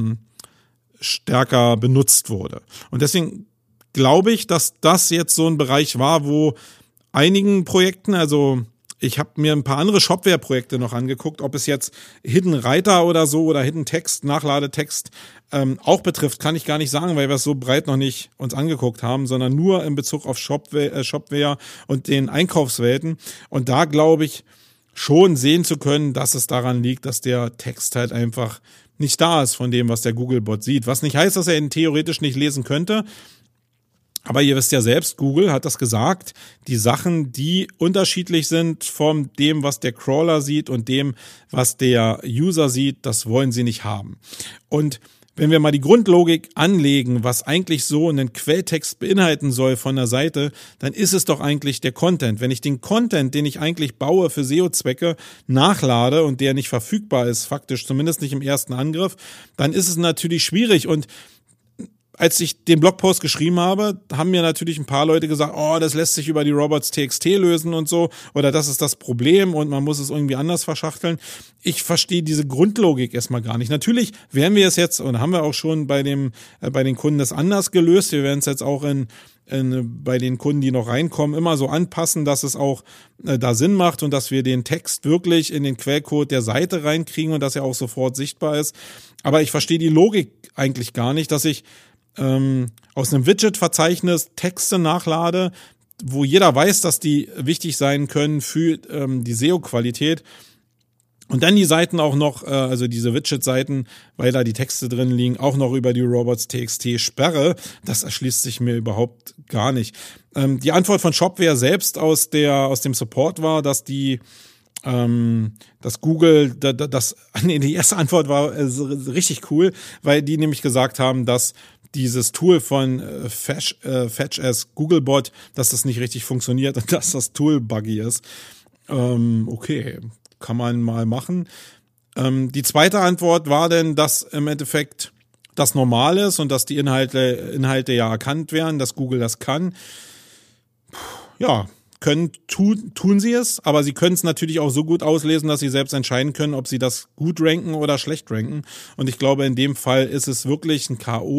benutzt wurde. Und deswegen glaube ich, dass das jetzt so ein Bereich war, wo einigen Projekten, also ich habe mir ein paar andere Shopware-Projekte noch angeguckt, ob es jetzt Hidden Reiter oder so oder Hidden Text, Nachladetext auch betrifft, kann ich gar nicht sagen, weil wir es so breit noch nicht uns angeguckt haben, sondern nur in Bezug auf Shopware und den Einkaufswelten. Und da glaube ich schon sehen zu können, dass es daran liegt, dass der Text halt einfach nicht da ist von dem, was der Googlebot sieht. Was nicht heißt, dass er ihn theoretisch nicht lesen könnte. Aber ihr wisst ja selbst, Google hat das gesagt, die Sachen, die unterschiedlich sind von dem, was der Crawler sieht und dem, was der User sieht, das wollen sie nicht haben. Und wenn wir mal die Grundlogik anlegen, was eigentlich so einen Quelltext beinhalten soll von der Seite, dann ist es doch eigentlich der Content. Wenn ich den Content, den ich eigentlich baue für SEO-Zwecke, nachlade und der nicht verfügbar ist, faktisch zumindest nicht im ersten Angriff, dann ist es natürlich schwierig. Und als ich den Blogpost geschrieben habe, haben mir natürlich ein paar Leute gesagt, oh, das lässt sich über die Robots.txt lösen und so, oder das ist das Problem und man muss es irgendwie anders verschachteln. Ich verstehe diese Grundlogik erstmal gar nicht. Natürlich werden wir es jetzt, und haben wir auch schon bei den Kunden das anders gelöst. Wir werden es jetzt auch bei den Kunden, die noch reinkommen, immer so anpassen, dass es auch da Sinn macht und dass wir den Text wirklich in den Quellcode der Seite reinkriegen und dass er auch sofort sichtbar ist. Aber ich verstehe die Logik eigentlich gar nicht, dass ich aus einem Widget-Verzeichnis Texte nachlade, wo jeder weiß, dass die wichtig sein können für die SEO-Qualität. Und dann die Seiten auch noch, also diese Widget-Seiten, weil da die Texte drin liegen, auch noch über die Robots.txt sperre. Das erschließt sich mir überhaupt gar nicht. Die Antwort von Shopware selbst aus dem Support war, dass die Google, die erste Antwort war richtig cool, weil die nämlich gesagt haben, dass dieses Tool von Fetch as Googlebot, dass das nicht richtig funktioniert und dass das Tool buggy ist. Okay, kann man mal machen. Die zweite Antwort war denn, dass im Endeffekt das normal ist und dass die Inhalte ja erkannt werden, dass Google das kann. Ja, tun sie es, aber sie können es natürlich auch so gut auslesen, dass sie selbst entscheiden können, ob sie das gut ranken oder schlecht ranken. Und ich glaube, in dem Fall ist es wirklich ein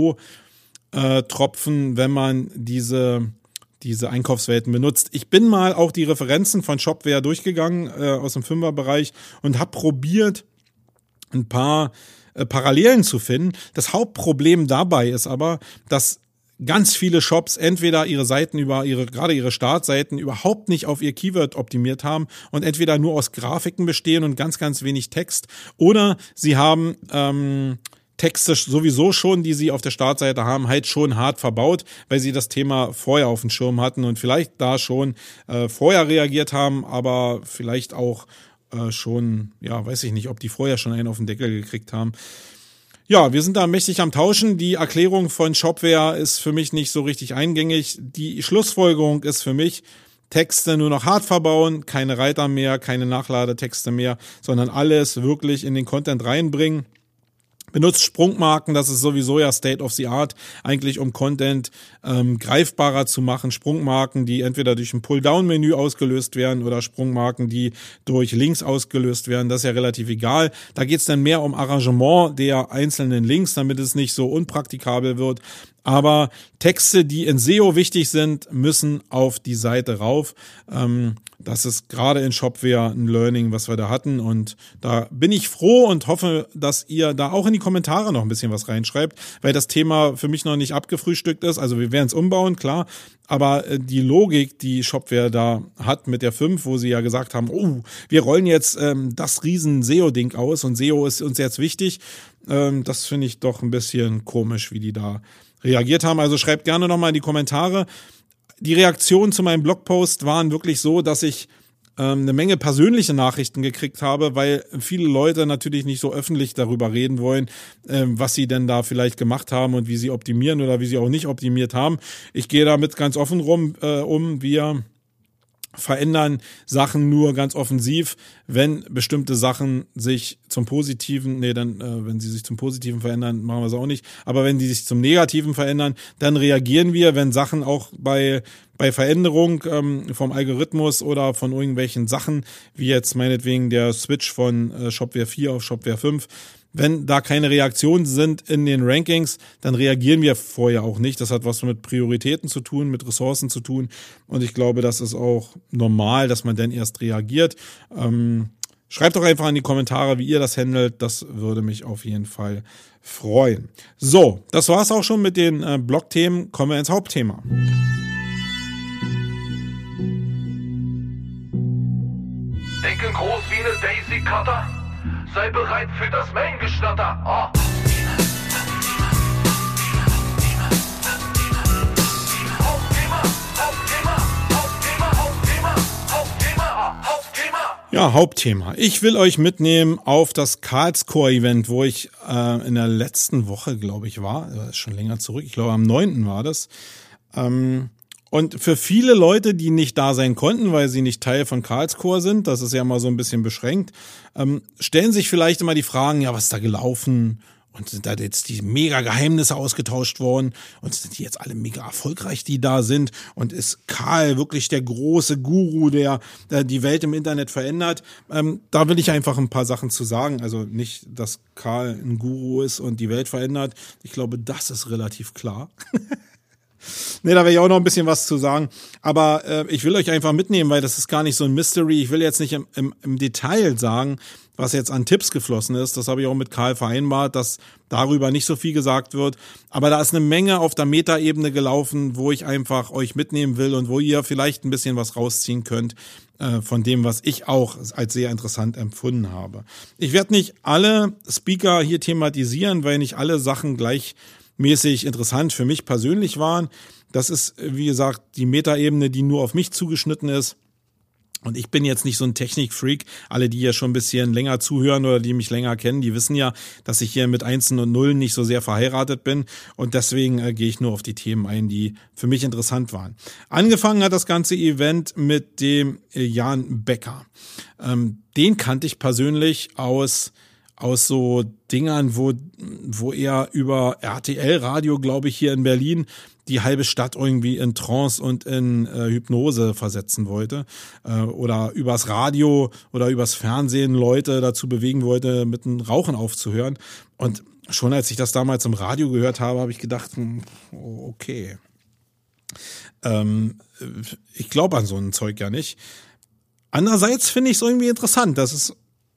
K.O.-Tropfen, wenn man diese Einkaufswelten benutzt. Ich bin mal auch die Referenzen von Shopware durchgegangen aus dem 5er-Bereich und habe probiert, ein paar Parallelen zu finden. Das Hauptproblem dabei ist aber, dass ganz viele Shops entweder ihre Seiten gerade ihre Startseiten überhaupt nicht auf ihr Keyword optimiert haben und entweder nur aus Grafiken bestehen und ganz, ganz wenig Text, oder sie haben Texte sowieso schon, die sie auf der Startseite haben, halt schon hart verbaut, weil sie das Thema vorher auf dem Schirm hatten und vielleicht da schon vorher reagiert haben, aber vielleicht auch schon, ja, weiß ich nicht, ob die vorher schon einen auf den Deckel gekriegt haben. Ja, wir sind da mächtig am Tauschen. Die Erklärung von Shopware ist für mich nicht so richtig eingängig. Die Schlussfolgerung ist für mich, Texte nur noch hart verbauen, keine Reiter mehr, keine Nachladetexte mehr, sondern alles wirklich in den Content reinbringen. Benutzt Sprungmarken, das ist sowieso ja State of the Art, eigentlich um Content greifbarer zu machen. Sprungmarken, die entweder durch ein Pull-Down-Menü ausgelöst werden oder Sprungmarken, die durch Links ausgelöst werden. Das ist ja relativ egal. Da geht es dann mehr um Arrangement der einzelnen Links, damit es nicht so unpraktikabel wird. Aber Texte, die in SEO wichtig sind, müssen auf die Seite rauf. Das ist gerade in Shopware ein Learning, was wir da hatten. Und da bin ich froh und hoffe, dass ihr da auch in die Kommentare noch ein bisschen was reinschreibt, weil das Thema für mich noch nicht abgefrühstückt ist. Also wir werden es umbauen, klar. Aber die Logik, die Shopware da hat mit der 5, wo sie ja gesagt haben, oh, wir rollen jetzt das riesen SEO-Ding aus und SEO ist uns jetzt wichtig. Das finde ich doch ein bisschen komisch, wie die da reagiert haben. Also schreibt gerne nochmal in die Kommentare. Die Reaktionen zu meinem Blogpost waren wirklich so, dass ich eine Menge persönliche Nachrichten gekriegt habe, weil viele Leute natürlich nicht so öffentlich darüber reden wollen, was sie denn da vielleicht gemacht haben und wie sie optimieren oder wie sie auch nicht optimiert haben. Ich gehe damit ganz offen um. Wir verändern Sachen nur ganz offensiv, wenn bestimmte Sachen sich zum Positiven, wenn sie sich zum Positiven verändern, machen wir es auch nicht, aber wenn die sich zum Negativen verändern, dann reagieren wir, wenn Sachen auch bei Veränderung vom Algorithmus oder von irgendwelchen Sachen, wie jetzt meinetwegen der Switch von Shopware 4 auf Shopware 5, wenn da keine Reaktionen sind in den Rankings, dann reagieren wir vorher auch nicht. Das hat was mit Prioritäten zu tun, mit Ressourcen zu tun. Und ich glaube, das ist auch normal, dass man dann erst reagiert. Schreibt doch einfach in die Kommentare, wie ihr das handelt. Das würde mich auf jeden Fall freuen. So, das war's auch schon mit den Blog-Themen. Kommen wir ins Hauptthema. Denken groß wie eine Daisy Cutter. Sei bereit für das Main-Geschnatter. Oh. Ja, Hauptthema. Ich will euch mitnehmen auf das Karlscore-Event, wo ich in der letzten Woche, glaube ich, war. Das ist schon länger zurück. Ich glaube, am 9. war das. Und für viele Leute, die nicht da sein konnten, weil sie nicht Teil von Karlscore sind, das ist ja mal so ein bisschen beschränkt, stellen sich vielleicht immer die Fragen, ja, was ist da gelaufen? Und sind da jetzt die mega Geheimnisse ausgetauscht worden? Und sind die jetzt alle mega erfolgreich, die da sind? Und ist Karl wirklich der große Guru, der die Welt im Internet verändert? Da will ich einfach ein paar Sachen zu sagen. Also nicht, dass Karl ein Guru ist und die Welt verändert. Ich glaube, das ist relativ klar. Nee, da werde ich auch noch ein bisschen was zu sagen. Aber ich will euch einfach mitnehmen, weil das ist gar nicht so ein Mystery. Ich will jetzt nicht im Detail sagen, was jetzt an Tipps geflossen ist. Das habe ich auch mit Karl vereinbart, dass darüber nicht so viel gesagt wird. Aber da ist eine Menge auf der Metaebene gelaufen, wo ich einfach euch mitnehmen will und wo ihr vielleicht ein bisschen was rausziehen könnt von dem, was ich auch als sehr interessant empfunden habe. Ich werde nicht alle Speaker hier thematisieren, weil nicht alle Sachen gleichmäßig interessant für mich persönlich waren. Das ist, wie gesagt, die Metaebene, die nur auf mich zugeschnitten ist. Und ich bin jetzt nicht so ein Technikfreak. Alle, die ja schon ein bisschen länger zuhören oder die mich länger kennen, die wissen ja, dass ich hier mit Einsen und Nullen nicht so sehr verheiratet bin. Und deswegen gehe ich nur auf die Themen ein, die für mich interessant waren. Angefangen hat das ganze Event mit dem Jan Becker. Den kannte ich persönlich aus so Dingern, wo er über RTL-Radio, glaube ich, hier in Berlin die halbe Stadt irgendwie in Trance und in Hypnose versetzen wollte oder übers Radio oder übers Fernsehen Leute dazu bewegen wollte, mit dem Rauchen aufzuhören. Und schon als ich das damals im Radio gehört habe, habe ich gedacht, okay, ich glaube an so ein Zeug ja nicht. Andererseits finde ich es irgendwie interessant, dass es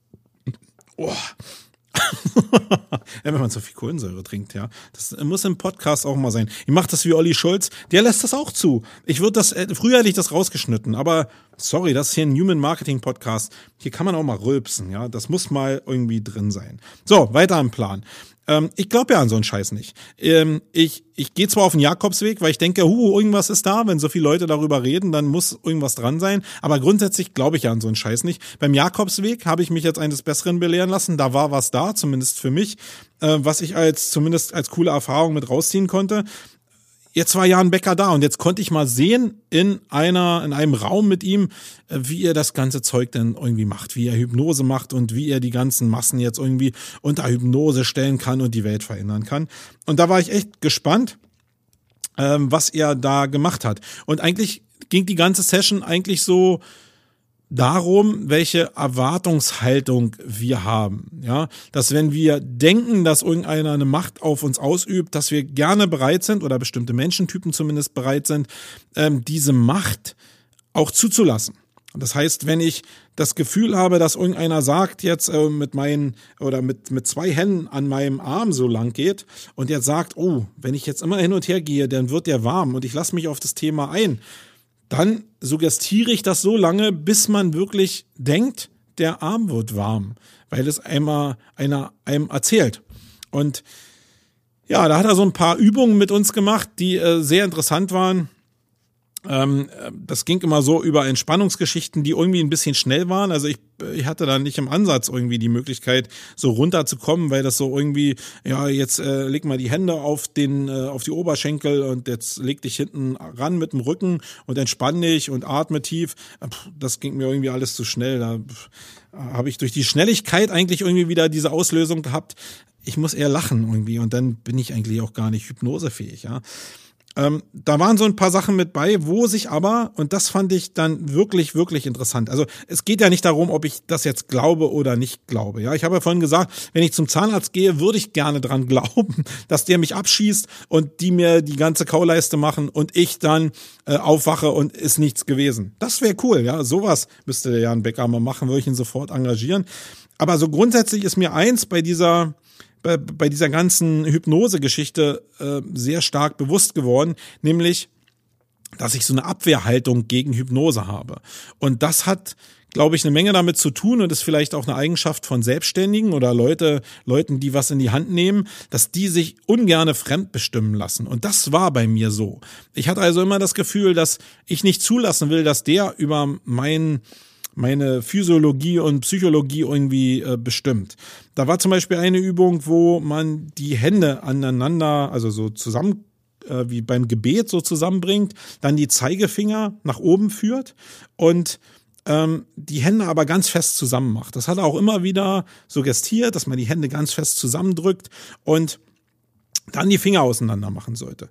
wenn man so viel Kohlensäure trinkt, ja. Das muss im Podcast auch mal sein. Ich mache das wie Olli Schulz, der lässt das auch zu. Früher hätte ich das rausgeschnitten, aber sorry, das ist hier ein Human Marketing Podcast. Hier kann man auch mal rülpsen, ja. Das muss mal irgendwie drin sein. So, weiter im Plan. Ich glaube ja an so einen Scheiß nicht. Ich gehe zwar auf den Jakobsweg, weil ich denke, irgendwas ist da. Wenn so viele Leute darüber reden, dann muss irgendwas dran sein. Aber grundsätzlich glaube ich ja an so einen Scheiß nicht. Beim Jakobsweg habe ich mich jetzt eines Besseren belehren lassen. Da war was da, zumindest für mich, was ich zumindest als coole Erfahrung mit rausziehen konnte. jetzt war Jan Becker da und jetzt konnte ich mal sehen in einem Raum mit ihm, wie er das ganze Zeug denn irgendwie macht, wie er Hypnose macht und wie er die ganzen Massen jetzt irgendwie unter Hypnose stellen kann und die Welt verändern kann. Und da war ich echt gespannt, was er da gemacht hat. Und eigentlich ging die ganze Session eigentlich so darum, welche Erwartungshaltung wir haben, ja, dass wenn wir denken, dass irgendeiner eine Macht auf uns ausübt, dass wir gerne bereit sind oder bestimmte Menschentypen zumindest bereit sind, diese Macht auch zuzulassen. Das heißt, wenn ich das Gefühl habe, dass irgendeiner sagt, jetzt mit 2 Händen an meinem Arm so lang geht und jetzt sagt, oh, wenn ich jetzt immer hin und her gehe, dann wird der warm und ich lasse mich auf das Thema ein, dann suggestiere ich das so lange, bis man wirklich denkt, der Arm wird warm, weil es einer einem erzählt. Und ja, da hat er so ein paar Übungen mit uns gemacht, die sehr interessant waren. Das ging immer so über Entspannungsgeschichten, die irgendwie ein bisschen schnell waren. Also ich hatte da nicht im Ansatz irgendwie die Möglichkeit, so runterzukommen, weil das so irgendwie, ja, jetzt leg mal die Hände auf die Oberschenkel und jetzt leg dich hinten ran mit dem Rücken und entspann dich und atme tief. Das ging mir irgendwie alles zu schnell. Da habe ich durch die Schnelligkeit eigentlich irgendwie wieder diese Auslösung gehabt. Ich muss eher lachen irgendwie und dann bin ich eigentlich auch gar nicht hypnosefähig, ja. Da waren so ein paar Sachen mit bei, wo sich aber, und das fand ich dann wirklich, wirklich interessant. Also es geht ja nicht darum, ob ich das jetzt glaube oder nicht glaube. Ja, ich habe ja vorhin gesagt, wenn ich zum Zahnarzt gehe, würde ich gerne dran glauben, dass der mich abschießt und die mir die ganze Kauleiste machen und ich dann aufwache und ist nichts gewesen. Das wäre cool, ja. Sowas müsste der Jan Becker mal machen, würde ich ihn sofort engagieren. Aber so grundsätzlich ist mir eins bei dieser ganzen Hypnose-Geschichte sehr stark bewusst geworden, nämlich, dass ich so eine Abwehrhaltung gegen Hypnose habe. Und das hat, glaube ich, eine Menge damit zu tun und ist vielleicht auch eine Eigenschaft von Selbstständigen oder Leuten, die was in die Hand nehmen, dass die sich ungerne fremdbestimmen lassen. Und das war bei mir so. Ich hatte also immer das Gefühl, dass ich nicht zulassen will, dass der über meine Physiologie und Psychologie irgendwie bestimmt. Da war zum Beispiel eine Übung, wo man die Hände aneinander, also so zusammen, wie beim Gebet so zusammenbringt, dann die Zeigefinger nach oben führt und die Hände aber ganz fest zusammen macht. Das hat er auch immer wieder suggestiert, dass man die Hände ganz fest zusammendrückt und dann die Finger auseinander machen sollte.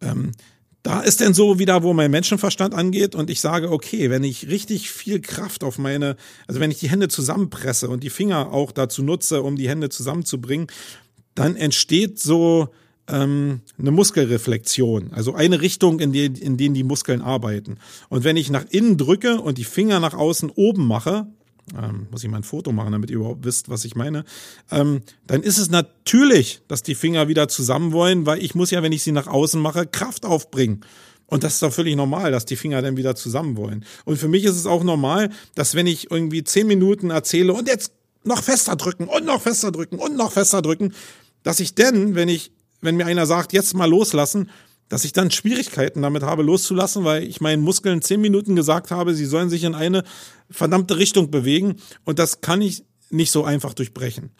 Da ist denn so wieder, wo mein Menschenverstand angeht und ich sage, okay, wenn ich richtig viel Kraft also wenn ich die Hände zusammenpresse und die Finger auch dazu nutze, um die Hände zusammenzubringen, dann entsteht so eine Muskelreflexion, also eine Richtung, in denen die Muskeln arbeiten. Und wenn ich nach innen drücke und die Finger nach außen oben mache, muss ich mal ein Foto machen, damit ihr überhaupt wisst, was ich meine, dann ist es natürlich, dass die Finger wieder zusammen wollen, weil ich muss ja, wenn ich sie nach außen mache, Kraft aufbringen. Und das ist doch völlig normal, dass die Finger dann wieder zusammen wollen. Und für mich ist es auch normal, dass wenn ich irgendwie 10 Minuten erzähle und jetzt noch fester drücken und noch fester drücken und noch fester drücken, dass ich denn, wenn mir einer sagt, jetzt mal loslassen, dass ich dann Schwierigkeiten damit habe, loszulassen, weil ich meinen Muskeln 10 Minuten gesagt habe, sie sollen sich in eine verdammte Richtung bewegen und das kann ich nicht so einfach durchbrechen.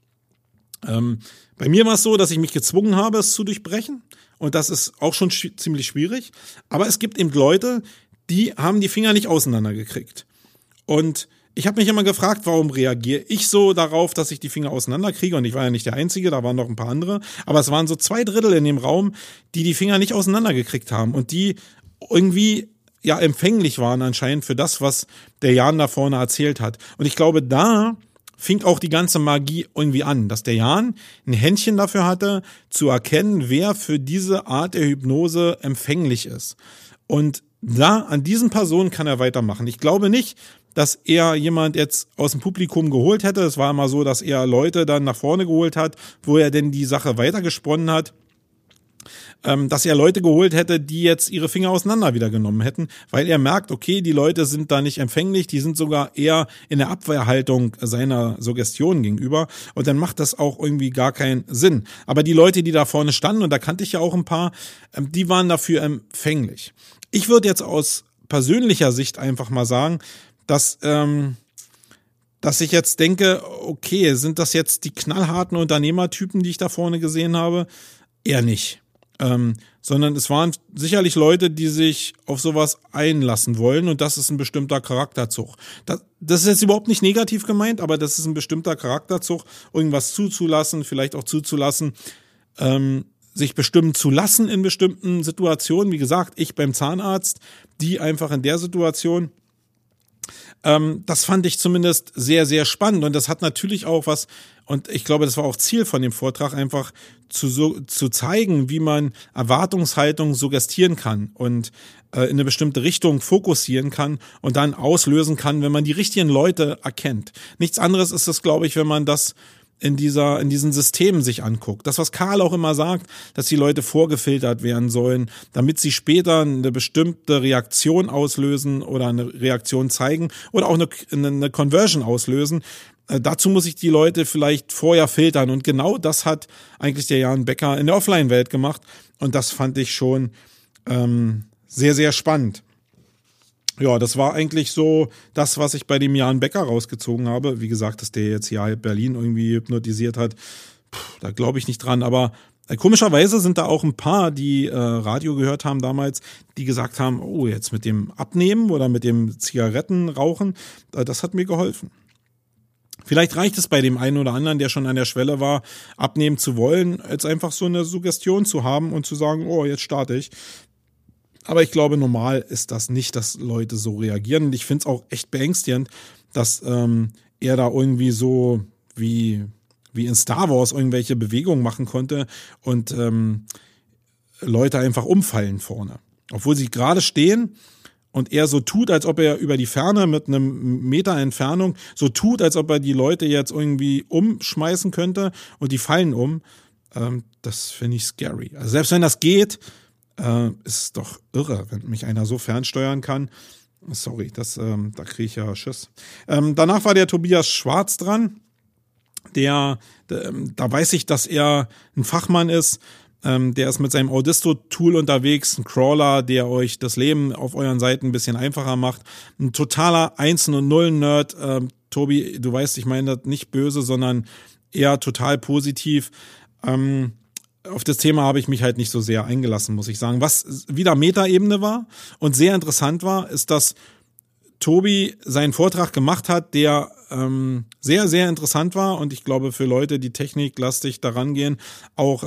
Bei mir war es so, dass ich mich gezwungen habe, es zu durchbrechen und das ist auch schon ziemlich schwierig, aber es gibt eben Leute, die haben die Finger nicht auseinandergekriegt und ich habe mich immer gefragt, warum reagiere ich so darauf, dass ich die Finger auseinanderkriege? Und ich war ja nicht der Einzige, da waren noch ein paar andere. Aber es waren so 2/3 in dem Raum, die Finger nicht auseinandergekriegt haben und die irgendwie ja empfänglich waren anscheinend für das, was der Jan da vorne erzählt hat. Und ich glaube, da fing auch die ganze Magie irgendwie an, dass der Jan ein Händchen dafür hatte, zu erkennen, wer für diese Art der Hypnose empfänglich ist. Und da, an diesen Personen kann er weitermachen. Ich glaube nicht, dass er jemand jetzt aus dem Publikum geholt hätte. Es war immer so, dass er Leute dann nach vorne geholt hat, wo er denn die Sache weitergesponnen hat. Dass er Leute geholt hätte, die jetzt ihre Finger auseinander wieder genommen hätten, weil er merkt, okay, die Leute sind da nicht empfänglich, die sind sogar eher in der Abwehrhaltung seiner Suggestion gegenüber und dann macht das auch irgendwie gar keinen Sinn. Aber die Leute, die da vorne standen, und da kannte ich ja auch ein paar, die waren dafür empfänglich. Ich würde jetzt aus persönlicher Sicht einfach mal sagen, dass ich jetzt denke, okay, sind das jetzt die knallharten Unternehmertypen, die ich da vorne gesehen habe? Eher nicht. sondern es waren sicherlich Leute, die sich auf sowas einlassen wollen und das ist ein bestimmter Charakterzug. Das ist jetzt überhaupt nicht negativ gemeint, aber das ist ein bestimmter Charakterzug, irgendwas zuzulassen, vielleicht auch zuzulassen, sich bestimmen zu lassen in bestimmten Situationen. Wie gesagt, ich beim Zahnarzt, die einfach in der Situation. Das fand ich zumindest sehr, sehr spannend und das hat natürlich auch was, und ich glaube, das war auch Ziel von dem Vortrag, einfach zu zeigen, wie man Erwartungshaltung suggestieren kann und in eine bestimmte Richtung fokussieren kann und dann auslösen kann, wenn man die richtigen Leute erkennt. Nichts anderes ist es, glaube ich, wenn man das in diesen Systemen sich anguckt. Das, was Karl auch immer sagt, dass die Leute vorgefiltert werden sollen, damit sie später eine bestimmte Reaktion auslösen oder eine Reaktion zeigen oder auch eine Conversion auslösen. Dazu muss ich die Leute vielleicht vorher filtern und genau das hat eigentlich der Jan Becker in der Offline-Welt gemacht und das fand ich schon sehr, sehr spannend. Ja, das war eigentlich so das, was ich bei dem Jan Becker rausgezogen habe. Wie gesagt, dass der jetzt hier halb Berlin irgendwie hypnotisiert hat, da glaube ich nicht dran. Aber komischerweise sind da auch ein paar, die Radio gehört haben damals, die gesagt haben, oh, jetzt mit dem Abnehmen oder mit dem Zigarettenrauchen, das hat mir geholfen. Vielleicht reicht es bei dem einen oder anderen, der schon an der Schwelle war, abnehmen zu wollen, als einfach so eine Suggestion zu haben und zu sagen, oh, jetzt starte ich. Aber ich glaube, normal ist das nicht, dass Leute so reagieren. Und ich finde es auch echt beängstigend, dass er da irgendwie so wie in Star Wars irgendwelche Bewegungen machen konnte und Leute einfach umfallen vorne. Obwohl sie gerade stehen und er so tut, als ob er über die Ferne mit einem Meter Entfernung so tut, als ob er die Leute jetzt irgendwie umschmeißen könnte und die fallen um. Das finde ich scary. Also selbst wenn das geht, ist doch irre, wenn mich einer so fernsteuern kann. Sorry, da kriege ich ja Schiss. Danach war der Tobias Schwarz dran. Da weiß ich, dass er ein Fachmann ist. Der ist mit seinem Audisto-Tool unterwegs, ein Crawler, der euch das Leben auf euren Seiten ein bisschen einfacher macht. Ein totaler Einsen- und Nullen-Nerd. Tobi, du weißt, ich meine das nicht böse, sondern eher total positiv. Auf das Thema habe ich mich halt nicht so sehr eingelassen, muss ich sagen. Was wieder Metaebene war und sehr interessant war, ist, dass Tobi seinen Vortrag gemacht hat, der sehr, sehr interessant war und ich glaube für Leute, die techniklastig daran gehen, auch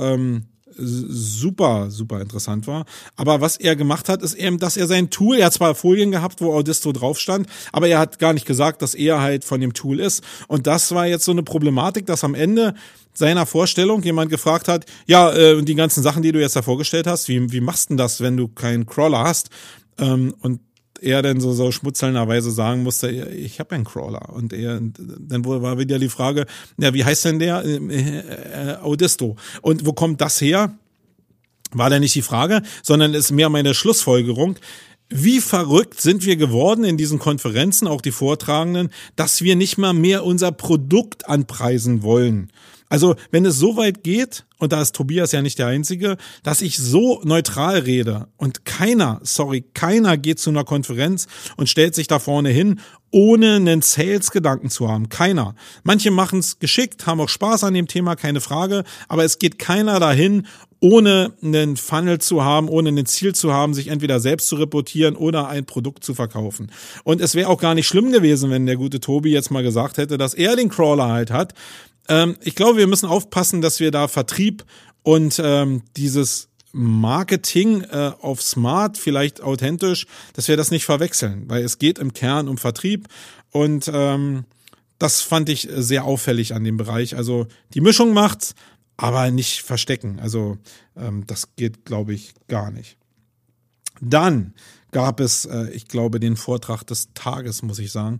super, super interessant war. Aber was er gemacht hat, ist eben, dass er sein Tool, er hat zwar Folien gehabt, wo Audisto drauf stand, aber er hat gar nicht gesagt, dass er halt von dem Tool ist. Und das war jetzt so eine Problematik, dass am Ende seiner Vorstellung jemand gefragt hat, ja, die ganzen Sachen, die du jetzt da vorgestellt hast, wie machst du denn das, wenn du keinen Crawler hast? Und er dann so schmutzelnderweise sagen musste, ich habe einen Crawler. Und dann war wieder die Frage, ja, wie heißt denn der? Audisto. Und wo kommt das her? War da nicht die Frage, sondern ist mehr meine Schlussfolgerung. Wie verrückt sind wir geworden in diesen Konferenzen, auch die Vortragenden, dass wir nicht mal mehr unser Produkt anpreisen wollen. Also wenn es so weit geht, und da ist Tobias ja nicht der Einzige, dass ich so neutral rede und keiner geht zu einer Konferenz und stellt sich da vorne hin, ohne einen Sales-Gedanken zu haben. Keiner. Manche machen es geschickt, haben auch Spaß an dem Thema, keine Frage, aber es geht keiner dahin, ohne einen Funnel zu haben, ohne ein Ziel zu haben, sich entweder selbst zu reportieren oder ein Produkt zu verkaufen. Und es wäre auch gar nicht schlimm gewesen, wenn der gute Tobi jetzt mal gesagt hätte, dass er den Crawler halt hat. Ich glaube, wir müssen aufpassen, dass wir da Vertrieb und dieses Marketing auf smart, vielleicht authentisch, dass wir das nicht verwechseln, weil es geht im Kern um Vertrieb und das fand ich sehr auffällig an dem Bereich. Also die Mischung macht's, aber nicht verstecken. Also das geht, glaube ich, gar nicht. Dann gab es, ich glaube, den Vortrag des Tages, muss ich sagen.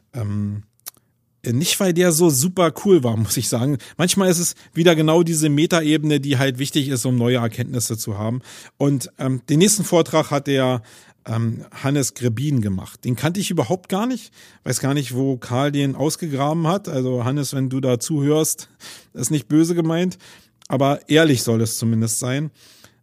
Nicht, weil der so super cool war, muss ich sagen. Manchmal ist es wieder genau diese Metaebene, die halt wichtig ist, um neue Erkenntnisse zu haben. Und den nächsten Vortrag hat der Hannes Grebin gemacht. Den kannte ich überhaupt gar nicht. Weiß gar nicht, wo Karl den ausgegraben hat. Also Hannes, wenn du da zuhörst, ist nicht böse gemeint. Aber ehrlich soll es zumindest sein.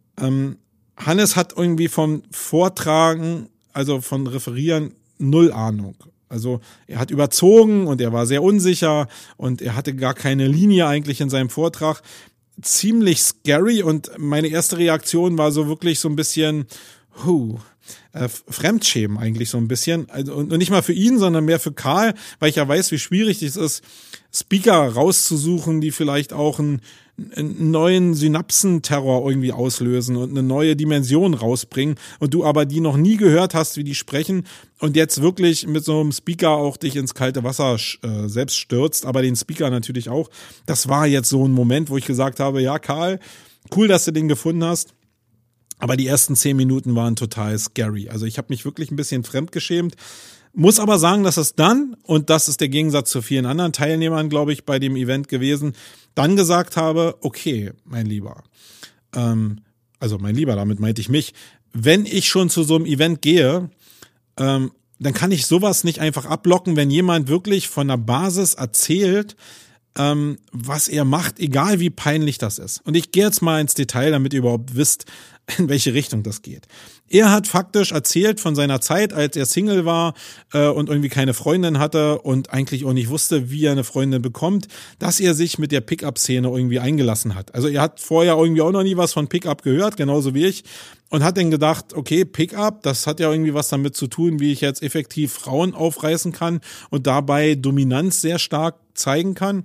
Hannes hat irgendwie vom Vortragen, also von Referieren, null Ahnung. Also er hat überzogen und er war sehr unsicher und er hatte gar keine Linie eigentlich in seinem Vortrag. ziemlich scary und meine erste Reaktion war so wirklich so ein bisschen, Fremdschämen eigentlich so ein bisschen. Also, und nicht mal für ihn, sondern mehr für Karl, weil ich ja weiß, wie schwierig es ist, Speaker rauszusuchen, die vielleicht auch einen neuen Synapsenterror irgendwie auslösen und eine neue Dimension rausbringen und du aber die noch nie gehört hast, wie die sprechen und jetzt wirklich mit so einem Speaker auch dich ins kalte Wasser selbst stürzt, aber den Speaker natürlich auch. Das war jetzt so ein Moment, wo ich gesagt habe, ja Karl, cool, dass du den gefunden hast. Aber die ersten 10 Minuten waren total scary. Also ich habe mich wirklich ein bisschen fremdgeschämt. Muss aber sagen, dass es dann, und das ist der Gegensatz zu vielen anderen Teilnehmern, glaube ich, bei dem Event gewesen, dann gesagt habe, okay, mein Lieber, damit meinte ich mich, wenn ich schon zu so einem Event gehe, dann kann ich sowas nicht einfach abblocken, wenn jemand wirklich von der Basis erzählt, was er macht, egal wie peinlich das ist. Und ich gehe jetzt mal ins Detail, damit ihr überhaupt wisst, in welche Richtung das geht. Er hat faktisch erzählt von seiner Zeit, als er Single war und irgendwie keine Freundin hatte und eigentlich auch nicht wusste, wie er eine Freundin bekommt, dass er sich mit der Pickup-Szene irgendwie eingelassen hat. Also er hat vorher irgendwie auch noch nie was von Pickup gehört, genauso wie ich, und hat dann gedacht, okay, Pickup, das hat ja irgendwie was damit zu tun, wie ich jetzt effektiv Frauen aufreißen kann und dabei Dominanz sehr stark zeigen kann.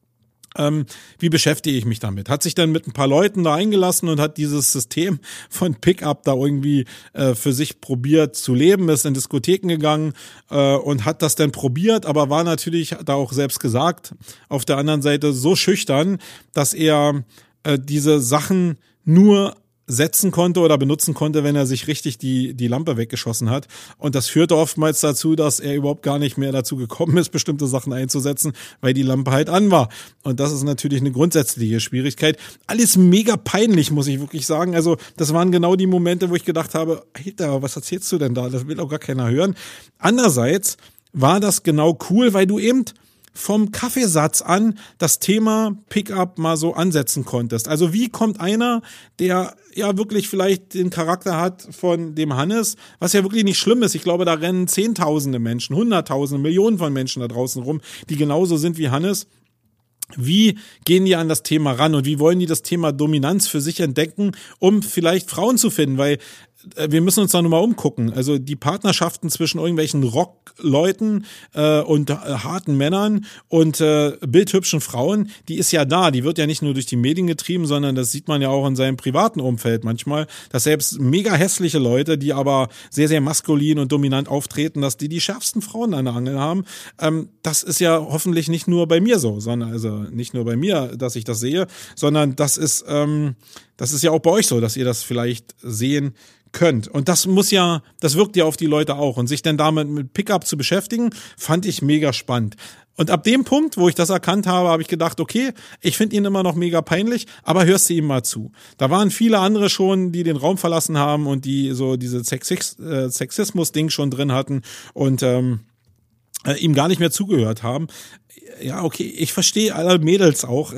Wie beschäftige ich mich damit? Hat sich dann mit ein paar Leuten da eingelassen und hat dieses System von Pickup da irgendwie für sich probiert zu leben, ist in Diskotheken gegangen und hat das dann probiert, aber war natürlich, da auch selbst gesagt, auf der anderen Seite so schüchtern, dass er diese Sachen nur setzen konnte oder benutzen konnte, wenn er sich richtig die Lampe weggeschossen hat. Und das führte oftmals dazu, dass er überhaupt gar nicht mehr dazu gekommen ist, bestimmte Sachen einzusetzen, weil die Lampe halt an war. Und das ist natürlich eine grundsätzliche Schwierigkeit. Alles mega peinlich, muss ich wirklich sagen. Also das waren genau die Momente, wo ich gedacht habe, Alter, was erzählst du denn da? Das will auch gar keiner hören. Andererseits war das genau cool, weil du eben vom Kaffeesatz an das Thema Pickup mal so ansetzen konntest. Also wie kommt einer, der ja wirklich vielleicht den Charakter hat von dem Hannes, was ja wirklich nicht schlimm ist. Ich glaube, da rennen Zehntausende Menschen, Hunderttausende, Millionen von Menschen da draußen rum, die genauso sind wie Hannes. Wie gehen die an das Thema ran und wie wollen die das Thema Dominanz für sich entdecken, um vielleicht Frauen zu finden? Weil wir müssen uns da nur mal umgucken. Also die Partnerschaften zwischen irgendwelchen Rockleuten und harten Männern und bildhübschen Frauen, die ist ja da. Die wird ja nicht nur durch die Medien getrieben, sondern das sieht man ja auch in seinem privaten Umfeld manchmal, dass selbst mega hässliche Leute, die aber sehr, sehr maskulin und dominant auftreten, dass die schärfsten Frauen an der Angel haben. Das ist ja hoffentlich nicht nur bei mir so, sondern also nicht nur bei mir, dass ich das sehe, sondern das ist ja auch bei euch so, dass ihr das vielleicht sehen könnt. Und das wirkt ja auf die Leute auch. Und sich dann damit mit Pickup zu beschäftigen, fand ich mega spannend. Und ab dem Punkt, wo ich das erkannt habe, habe ich gedacht, okay, ich finde ihn immer noch mega peinlich, aber hörst du ihm mal zu. Da waren viele andere schon, die den Raum verlassen haben und die so diese Sexismus-Ding schon drin hatten und ihm gar nicht mehr zugehört haben. Ja, okay, ich verstehe alle Mädels auch,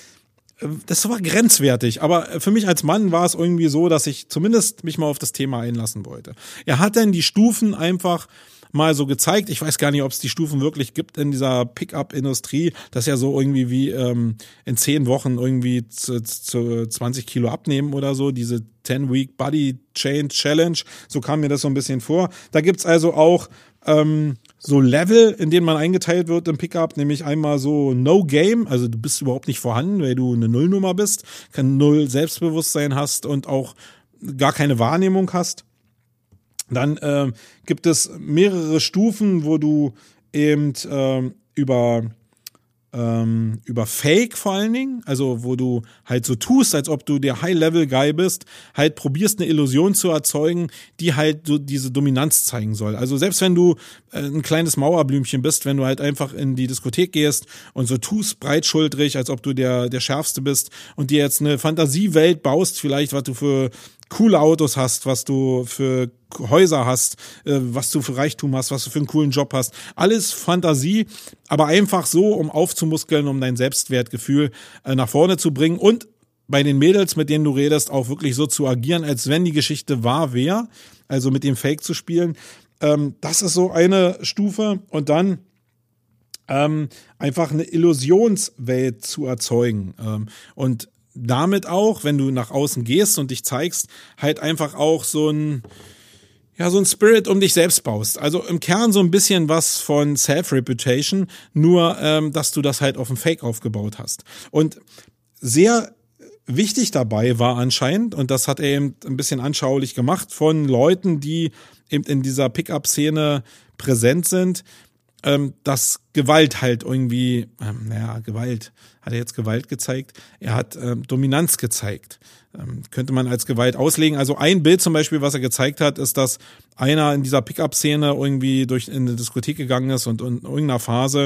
das war grenzwertig, aber für mich als Mann war es irgendwie so, dass ich zumindest mich mal auf das Thema einlassen wollte. Er hat dann die Stufen einfach mal so gezeigt. Ich weiß gar nicht, ob es die Stufen wirklich gibt in dieser Pickup-Industrie. Das ist ja so irgendwie wie in 10 Wochen irgendwie zu 20 Kilo abnehmen oder so. Diese 10-Week Body Change Challenge. So kam mir das so ein bisschen vor. Da gibt's also auch so Level, in denen man eingeteilt wird im Pickup, nämlich einmal so No Game, also du bist überhaupt nicht vorhanden, weil du eine Nullnummer bist, kein Null Selbstbewusstsein hast und auch gar keine Wahrnehmung hast. Dann gibt es mehrere Stufen, wo du eben über Fake vor allen Dingen, also wo du halt so tust, als ob du der High-Level-Guy bist, halt probierst eine Illusion zu erzeugen, die halt so diese Dominanz zeigen soll. Also selbst wenn du ein kleines Mauerblümchen bist, wenn du halt einfach in die Diskothek gehst und so tust breitschultrig, als ob du der Schärfste bist und dir jetzt eine Fantasiewelt baust, vielleicht was du für coole Autos hast, was du für Häuser hast, was du für Reichtum hast, was du für einen coolen Job hast. Alles Fantasie, aber einfach so, um aufzumuskeln, um dein Selbstwertgefühl nach vorne zu bringen und bei den Mädels, mit denen du redest, auch wirklich so zu agieren, als wenn die Geschichte wahr wäre, also mit dem Fake zu spielen. Das ist so eine Stufe und dann einfach eine Illusionswelt zu erzeugen. Und damit auch, wenn du nach außen gehst und dich zeigst, halt einfach auch so ein Spirit um dich selbst baust. Also im Kern so ein bisschen was von Self-Reputation, nur dass du das halt auf dem Fake aufgebaut hast. Und sehr wichtig dabei war anscheinend, und das hat er eben ein bisschen anschaulich gemacht, von Leuten, die eben in dieser Pickup-Szene präsent sind, dass Gewalt halt irgendwie, Gewalt, hat er jetzt Gewalt gezeigt? Er hat Dominanz gezeigt. Könnte man als Gewalt auslegen. Also ein Bild zum Beispiel, was er gezeigt hat, ist, dass einer in dieser Pickup-Szene irgendwie in eine Diskothek gegangen ist und in irgendeiner Phase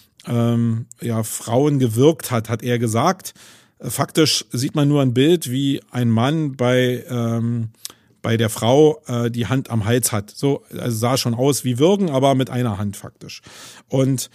Frauen gewürgt hat er gesagt. Faktisch sieht man nur ein Bild, wie ein Mann bei der Frau die Hand am Hals hat. So, also sah schon aus wie Würgen, aber mit einer Hand faktisch. Und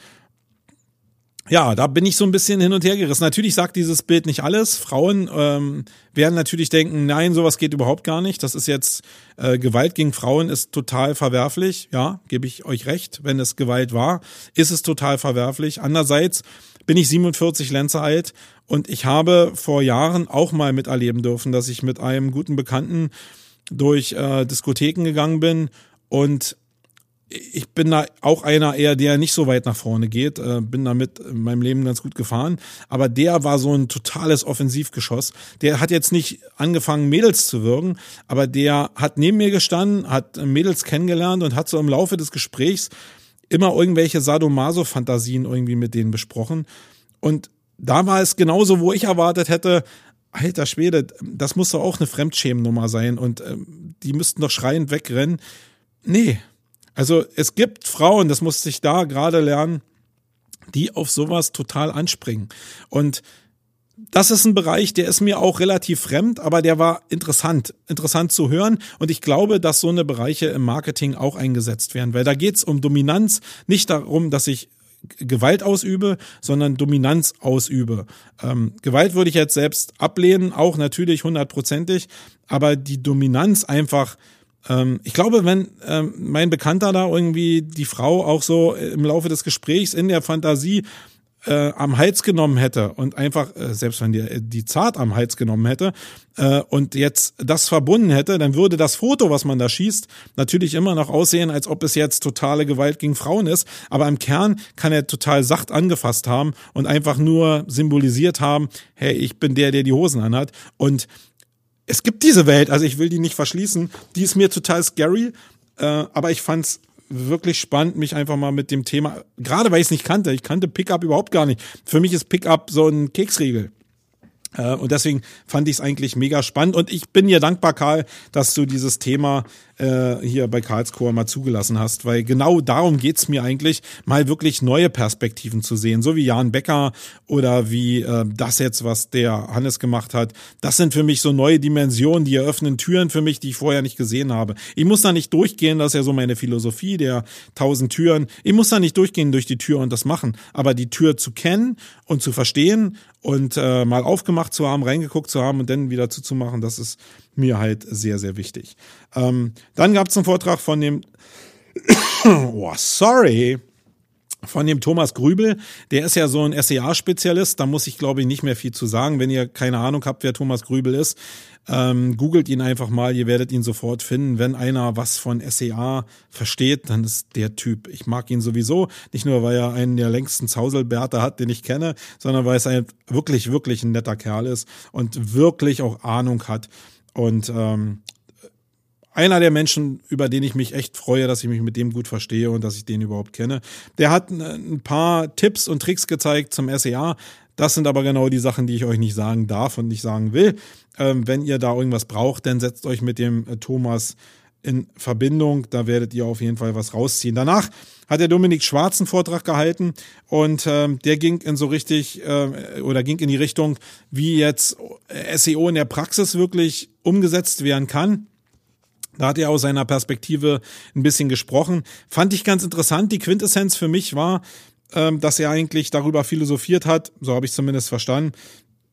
ja, da bin ich so ein bisschen hin und her gerissen. Natürlich sagt dieses Bild nicht alles. Frauen werden natürlich denken, nein, sowas geht überhaupt gar nicht. Das ist jetzt, Gewalt gegen Frauen ist total verwerflich. Ja, gebe ich euch recht. Wenn es Gewalt war, ist es total verwerflich. Andererseits bin ich 47 Lenze alt und ich habe vor Jahren auch mal miterleben dürfen, dass ich mit einem guten Bekannten durch Diskotheken gegangen bin, und ich bin da auch einer eher, der nicht so weit nach vorne geht, bin damit in meinem Leben ganz gut gefahren, aber der war so ein totales Offensivgeschoss. Der hat jetzt nicht angefangen, Mädels zu würgen, aber der hat neben mir gestanden, hat Mädels kennengelernt und hat so im Laufe des Gesprächs immer irgendwelche Sadomaso-Fantasien irgendwie mit denen besprochen, und da war es genauso, wo ich erwartet hätte, alter Schwede, das muss doch auch eine Fremdschämennummer sein und die müssten doch schreiend wegrennen. Nee, also es gibt Frauen, das musste ich da gerade lernen, die auf sowas total anspringen. Und das ist ein Bereich, der ist mir auch relativ fremd, aber der war interessant zu hören, und ich glaube, dass so eine Bereiche im Marketing auch eingesetzt werden, weil da geht's um Dominanz, nicht darum, dass ich Gewalt ausübe, sondern Dominanz ausübe. Gewalt würde ich jetzt selbst ablehnen, auch natürlich 100%, aber die Dominanz einfach, ich glaube, wenn mein Bekannter da irgendwie die Frau auch so im Laufe des Gesprächs in der Fantasie am Hals genommen hätte und einfach, selbst wenn die zart am Hals genommen hätte und jetzt das verbunden hätte, dann würde das Foto, was man da schießt, natürlich immer noch aussehen, als ob es jetzt totale Gewalt gegen Frauen ist, aber im Kern kann er total sacht angefasst haben und einfach nur symbolisiert haben, hey, ich bin der die Hosen anhat, und es gibt diese Welt, also ich will die nicht verschließen, die ist mir total scary, aber ich fand's wirklich spannend, mich einfach mal mit dem Thema, gerade weil ich es nicht kannte, ich kannte Pickup überhaupt gar nicht. Für mich ist Pickup so ein Keksriegel. Und deswegen fand ich es eigentlich mega spannend, und ich bin dir dankbar, Karl, dass du dieses Thema hier bei Karlscore mal zugelassen hast, weil genau darum geht's mir eigentlich, mal wirklich neue Perspektiven zu sehen, so wie Jan Becker oder wie das jetzt, was der Hannes gemacht hat. Das sind für mich so neue Dimensionen, die eröffnen Türen für mich, die ich vorher nicht gesehen habe. Ich muss da nicht durchgehen, das ist ja so meine Philosophie der 1000 Türen. Ich muss da nicht durchgehen durch die Tür und das machen, aber die Tür zu kennen und zu verstehen und mal aufgemacht zu haben, reingeguckt zu haben und dann wieder zuzumachen, das ist mir halt sehr, sehr wichtig. Dann gab es einen Vortrag von dem von dem Thomas Grübel. Der ist ja so ein SEA-Spezialist, da muss ich, glaube ich, nicht mehr viel zu sagen. Wenn ihr keine Ahnung habt, wer Thomas Grübel ist, googelt ihn einfach mal, ihr werdet ihn sofort finden. Wenn einer was von SEA versteht, dann ist der Typ. Ich mag ihn sowieso, nicht nur, weil er einen der längsten Zauselbärte hat, den ich kenne, sondern weil es ein wirklich, wirklich ein netter Kerl ist und wirklich auch Ahnung hat. Und einer der Menschen, über den ich mich echt freue, dass ich mich mit dem gut verstehe und dass ich den überhaupt kenne. Der hat ein paar Tipps und Tricks gezeigt zum SEA. Das sind aber genau die Sachen, die ich euch nicht sagen darf und nicht sagen will. Wenn ihr da irgendwas braucht, dann setzt euch mit dem Thomas in Verbindung. Da werdet ihr auf jeden Fall was rausziehen. Danach hat der Dominik Schwarz einen Vortrag gehalten und der ging in ging in die Richtung, wie jetzt SEO in der Praxis wirklich umgesetzt werden kann. Da hat er aus seiner Perspektive ein bisschen gesprochen. Fand ich ganz interessant. Die Quintessenz für mich war, dass er eigentlich darüber philosophiert hat, so habe ich zumindest verstanden,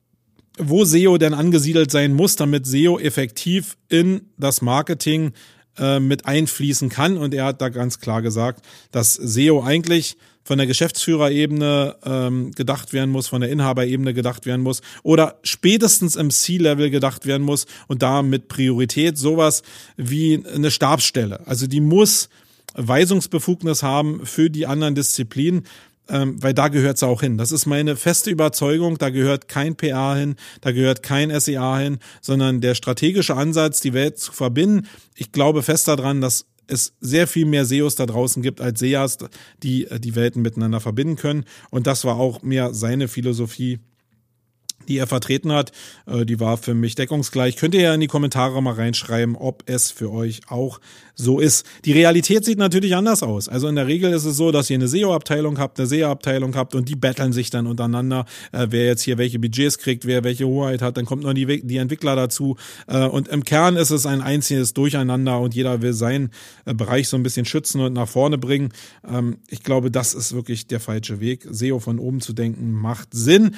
wo SEO denn angesiedelt sein muss, damit SEO effektiv in das Marketing mit einfließen kann. Und er hat da ganz klar gesagt, dass SEO eigentlich von der Geschäftsführerebene gedacht werden muss, von der Inhaberebene gedacht werden muss oder spätestens im C-Level gedacht werden muss und da mit Priorität sowas wie eine Stabsstelle. Also die muss Weisungsbefugnis haben für die anderen Disziplinen, weil da gehört es auch hin. Das ist meine feste Überzeugung, da gehört kein PR hin, da gehört kein SEA hin, sondern der strategische Ansatz, die Welt zu verbinden. Ich glaube fest daran, dass es sehr viel mehr SEOs da draußen gibt als SEAs, die die Welten miteinander verbinden können. Und das war auch mehr seine Philosophie, die er vertreten hat. Die war für mich deckungsgleich. Könnt ihr ja in die Kommentare mal reinschreiben, ob es für euch auch so ist. Die Realität sieht natürlich anders aus. Also in der Regel ist es so, dass ihr eine SEO-Abteilung habt, eine SEA-Abteilung habt und die betteln sich dann untereinander, wer jetzt hier welche Budgets kriegt, wer welche Hoheit hat, dann kommt noch die Entwickler dazu. Und im Kern ist es ein einziges Durcheinander und jeder will seinen Bereich so ein bisschen schützen und nach vorne bringen. Ich glaube, das ist wirklich der falsche Weg. SEO von oben zu denken macht Sinn.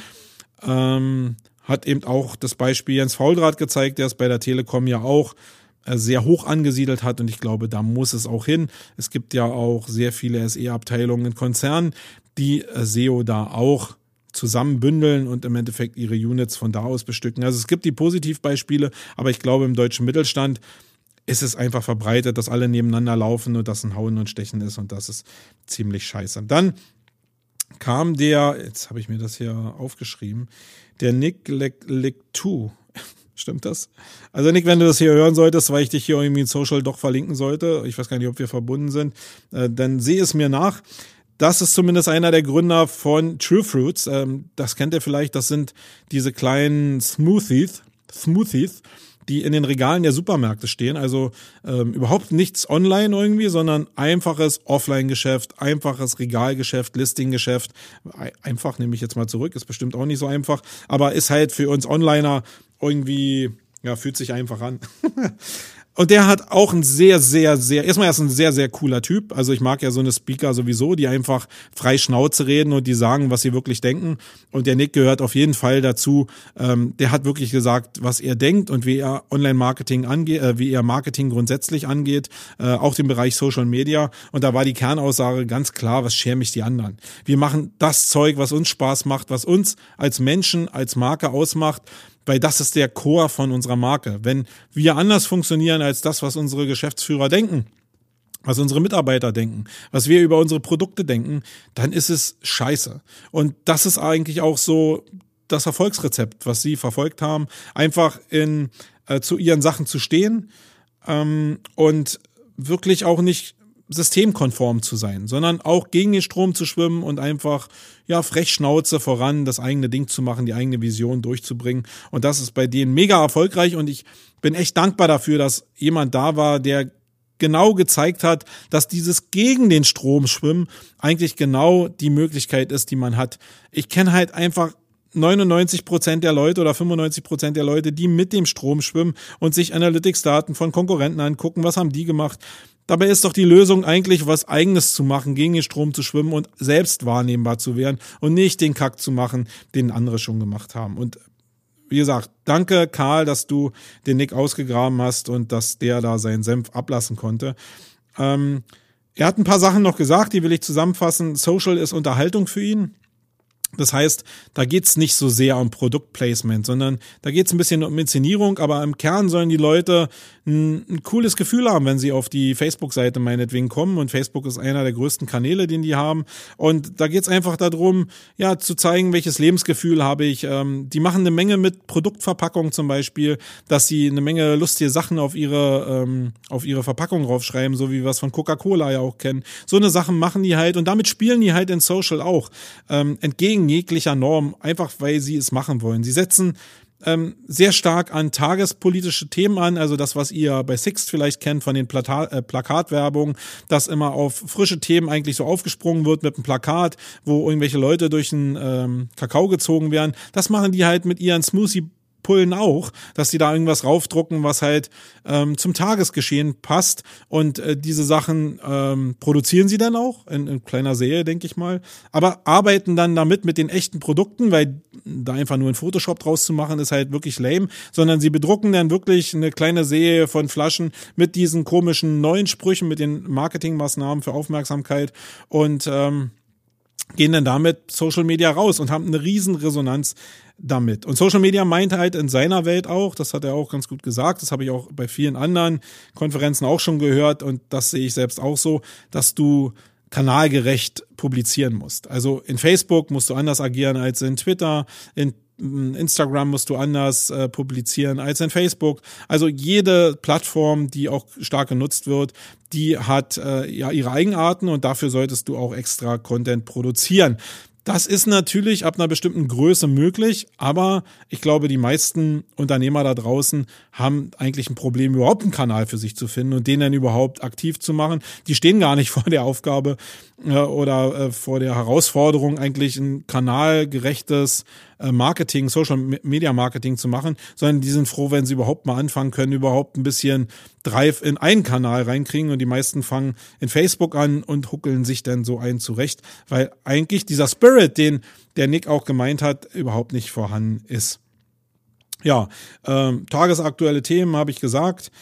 Hat eben auch das Beispiel Jens Fauldraht gezeigt, der es bei der Telekom ja auch sehr hoch angesiedelt hat und ich glaube, da muss es auch hin. Es gibt ja auch sehr viele SE-Abteilungen in Konzernen, die SEO da auch zusammenbündeln und im Endeffekt ihre Units von da aus bestücken. Also es gibt die Positivbeispiele, aber ich glaube, im deutschen Mittelstand ist es einfach verbreitet, dass alle nebeneinander laufen und das ein Hauen und Stechen ist und das ist ziemlich scheiße. Dann kam jetzt habe ich mir das hier aufgeschrieben, der Nick Lectu. Stimmt das? Also Nick, wenn du das hier hören solltest, weil ich dich hier irgendwie in Social doch verlinken sollte, ich weiß gar nicht, ob wir verbunden sind, dann sehe es mir nach. Das ist zumindest einer der Gründer von True Fruits. Das kennt ihr vielleicht, das sind diese kleinen Smoothies, die in den Regalen der Supermärkte stehen. Also überhaupt nichts online irgendwie, sondern einfaches Offline-Geschäft, einfaches Regalgeschäft, Listing-Geschäft. Einfach nehme ich jetzt mal zurück, ist bestimmt auch nicht so einfach, aber ist halt für uns Onliner irgendwie, ja, fühlt sich einfach an. Und der hat auch ein erstmal er ist ein sehr, sehr cooler Typ. Also ich mag ja so eine Speaker sowieso, die einfach frei Schnauze reden und die sagen, was sie wirklich denken. Und der Nick gehört auf jeden Fall dazu. Der hat wirklich gesagt, was er denkt und wie er Online-Marketing angeht, wie er Marketing grundsätzlich angeht, auch den Bereich Social Media. Und da war die Kernaussage ganz klar, was scheren mich die anderen? Wir machen das Zeug, was uns Spaß macht, was uns als Menschen, als Marke ausmacht. Weil das ist der Core von unserer Marke. Wenn wir anders funktionieren als das, was unsere Geschäftsführer denken, was unsere Mitarbeiter denken, was wir über unsere Produkte denken, dann ist es scheiße. Und das ist eigentlich auch so das Erfolgsrezept, was sie verfolgt haben, einfach zu ihren Sachen zu stehen und wirklich auch nicht systemkonform zu sein, sondern auch gegen den Strom zu schwimmen und einfach, ja, frech Schnauze voran, das eigene Ding zu machen, die eigene Vision durchzubringen. Und das ist bei denen mega erfolgreich und ich bin echt dankbar dafür, dass jemand da war, der genau gezeigt hat, dass dieses gegen den Strom schwimmen eigentlich genau die Möglichkeit ist, die man hat. Ich kenne halt einfach 99% der Leute oder 95% der Leute, die mit dem Strom schwimmen und sich Analytics-Daten von Konkurrenten angucken, was haben die gemacht. Dabei ist doch die Lösung eigentlich, was Eigenes zu machen, gegen den Strom zu schwimmen und selbst wahrnehmbar zu werden und nicht den Kack zu machen, den andere schon gemacht haben. Und wie gesagt, danke Karl, dass du den Nick ausgegraben hast und dass der da seinen Senf ablassen konnte. Er hat ein paar Sachen noch gesagt, die will ich zusammenfassen. Social ist Unterhaltung für ihn. Das heißt, da geht's nicht so sehr um Produktplacement, sondern da geht's ein bisschen um Inszenierung, aber im Kern sollen die Leute ein cooles Gefühl haben, wenn sie auf die Facebook-Seite meinetwegen kommen und Facebook ist einer der größten Kanäle, den die haben und da geht's einfach darum, ja, zu zeigen, welches Lebensgefühl habe ich. Die machen eine Menge mit Produktverpackung zum Beispiel, dass sie eine Menge lustige Sachen auf ihre Verpackung draufschreiben, so wie wir es von Coca-Cola ja auch kennen. So eine Sachen machen die halt und damit spielen die halt in Social auch entgegen jeglicher Norm, einfach weil sie es machen wollen. Sie setzen sehr stark an tagespolitische Themen an, also das, was ihr bei Sixt vielleicht kennt von den Plakatwerbungen, dass immer auf frische Themen eigentlich so aufgesprungen wird mit einem Plakat, wo irgendwelche Leute durch einen Kakao gezogen werden. Das machen die halt mit ihren Smoothie Pullen auch, dass die da irgendwas raufdrucken, was halt zum Tagesgeschehen passt und diese Sachen produzieren sie dann auch in kleiner Serie, denke ich mal, aber arbeiten dann damit mit den echten Produkten, weil da einfach nur in Photoshop draus zu machen, ist halt wirklich lame, sondern sie bedrucken dann wirklich eine kleine Serie von Flaschen mit diesen komischen neuen Sprüchen, mit den Marketingmaßnahmen für Aufmerksamkeit und gehen dann damit Social Media raus und haben eine riesen Resonanz damit. Und Social Media meint halt in seiner Welt auch, das hat er auch ganz gut gesagt, das habe ich auch bei vielen anderen Konferenzen auch schon gehört und das sehe ich selbst auch so, dass du kanalgerecht publizieren musst. Also in Facebook musst du anders agieren als in Twitter, in Instagram musst du anders publizieren als in Facebook. Also jede Plattform, die auch stark genutzt wird, die hat ja ihre Eigenarten und dafür solltest du auch extra Content produzieren. Das ist natürlich ab einer bestimmten Größe möglich, aber ich glaube, die meisten Unternehmer da draußen haben eigentlich ein Problem, überhaupt einen Kanal für sich zu finden und den dann überhaupt aktiv zu machen. Die stehen gar nicht vor der Aufgabe oder vor der Herausforderung, eigentlich ein kanalgerechtes Marketing, Social Media Marketing zu machen, sondern die sind froh, wenn sie überhaupt mal anfangen können, überhaupt ein bisschen Drive in einen Kanal reinkriegen und die meisten fangen in Facebook an und huckeln sich dann so einen zurecht, weil eigentlich dieser Spirit, den der Nick auch gemeint hat, überhaupt nicht vorhanden ist. Ja, tagesaktuelle Themen habe ich gesagt.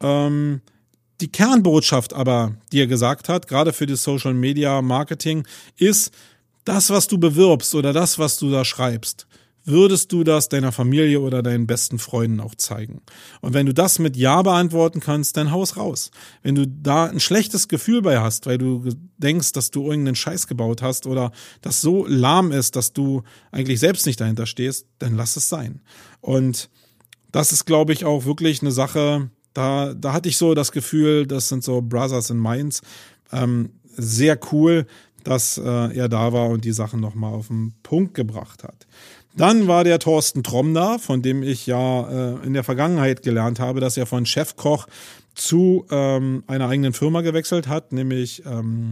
Die Kernbotschaft aber, die er gesagt hat, gerade für das Social Media Marketing, ist, das, was du bewirbst oder das, was du da schreibst, würdest du das deiner Familie oder deinen besten Freunden auch zeigen? Und wenn du das mit Ja beantworten kannst, dann haus raus. Wenn du da ein schlechtes Gefühl bei hast, weil du denkst, dass du irgendeinen Scheiß gebaut hast oder das so lahm ist, dass du eigentlich selbst nicht dahinter stehst, dann lass es sein. Und das ist, glaube ich, auch wirklich eine Sache, da hatte ich so das Gefühl, das sind so Brothers in Minds, sehr cool, dass er da war und die Sachen nochmal auf den Punkt gebracht hat. Dann war der Thorsten Tromm da, von dem ich ja in der Vergangenheit gelernt habe, dass er von Chefkoch zu einer eigenen Firma gewechselt hat, nämlich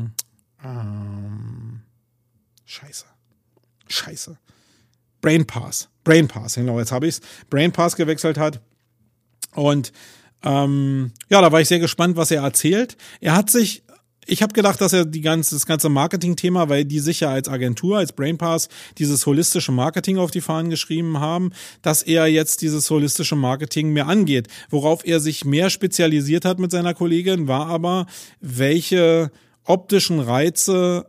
Scheiße. Brainpass, genau, jetzt habe ich's. Brainpass gewechselt hat und ja, da war ich sehr gespannt, was er erzählt. Ich habe gedacht, dass er das ganze Marketing-Thema, weil die sicher als Agentur, als Brainpass dieses holistische Marketing auf die Fahnen geschrieben haben, dass er jetzt dieses holistische Marketing mehr angeht. Worauf er sich mehr spezialisiert hat mit seiner Kollegin, war aber, welche optischen Reize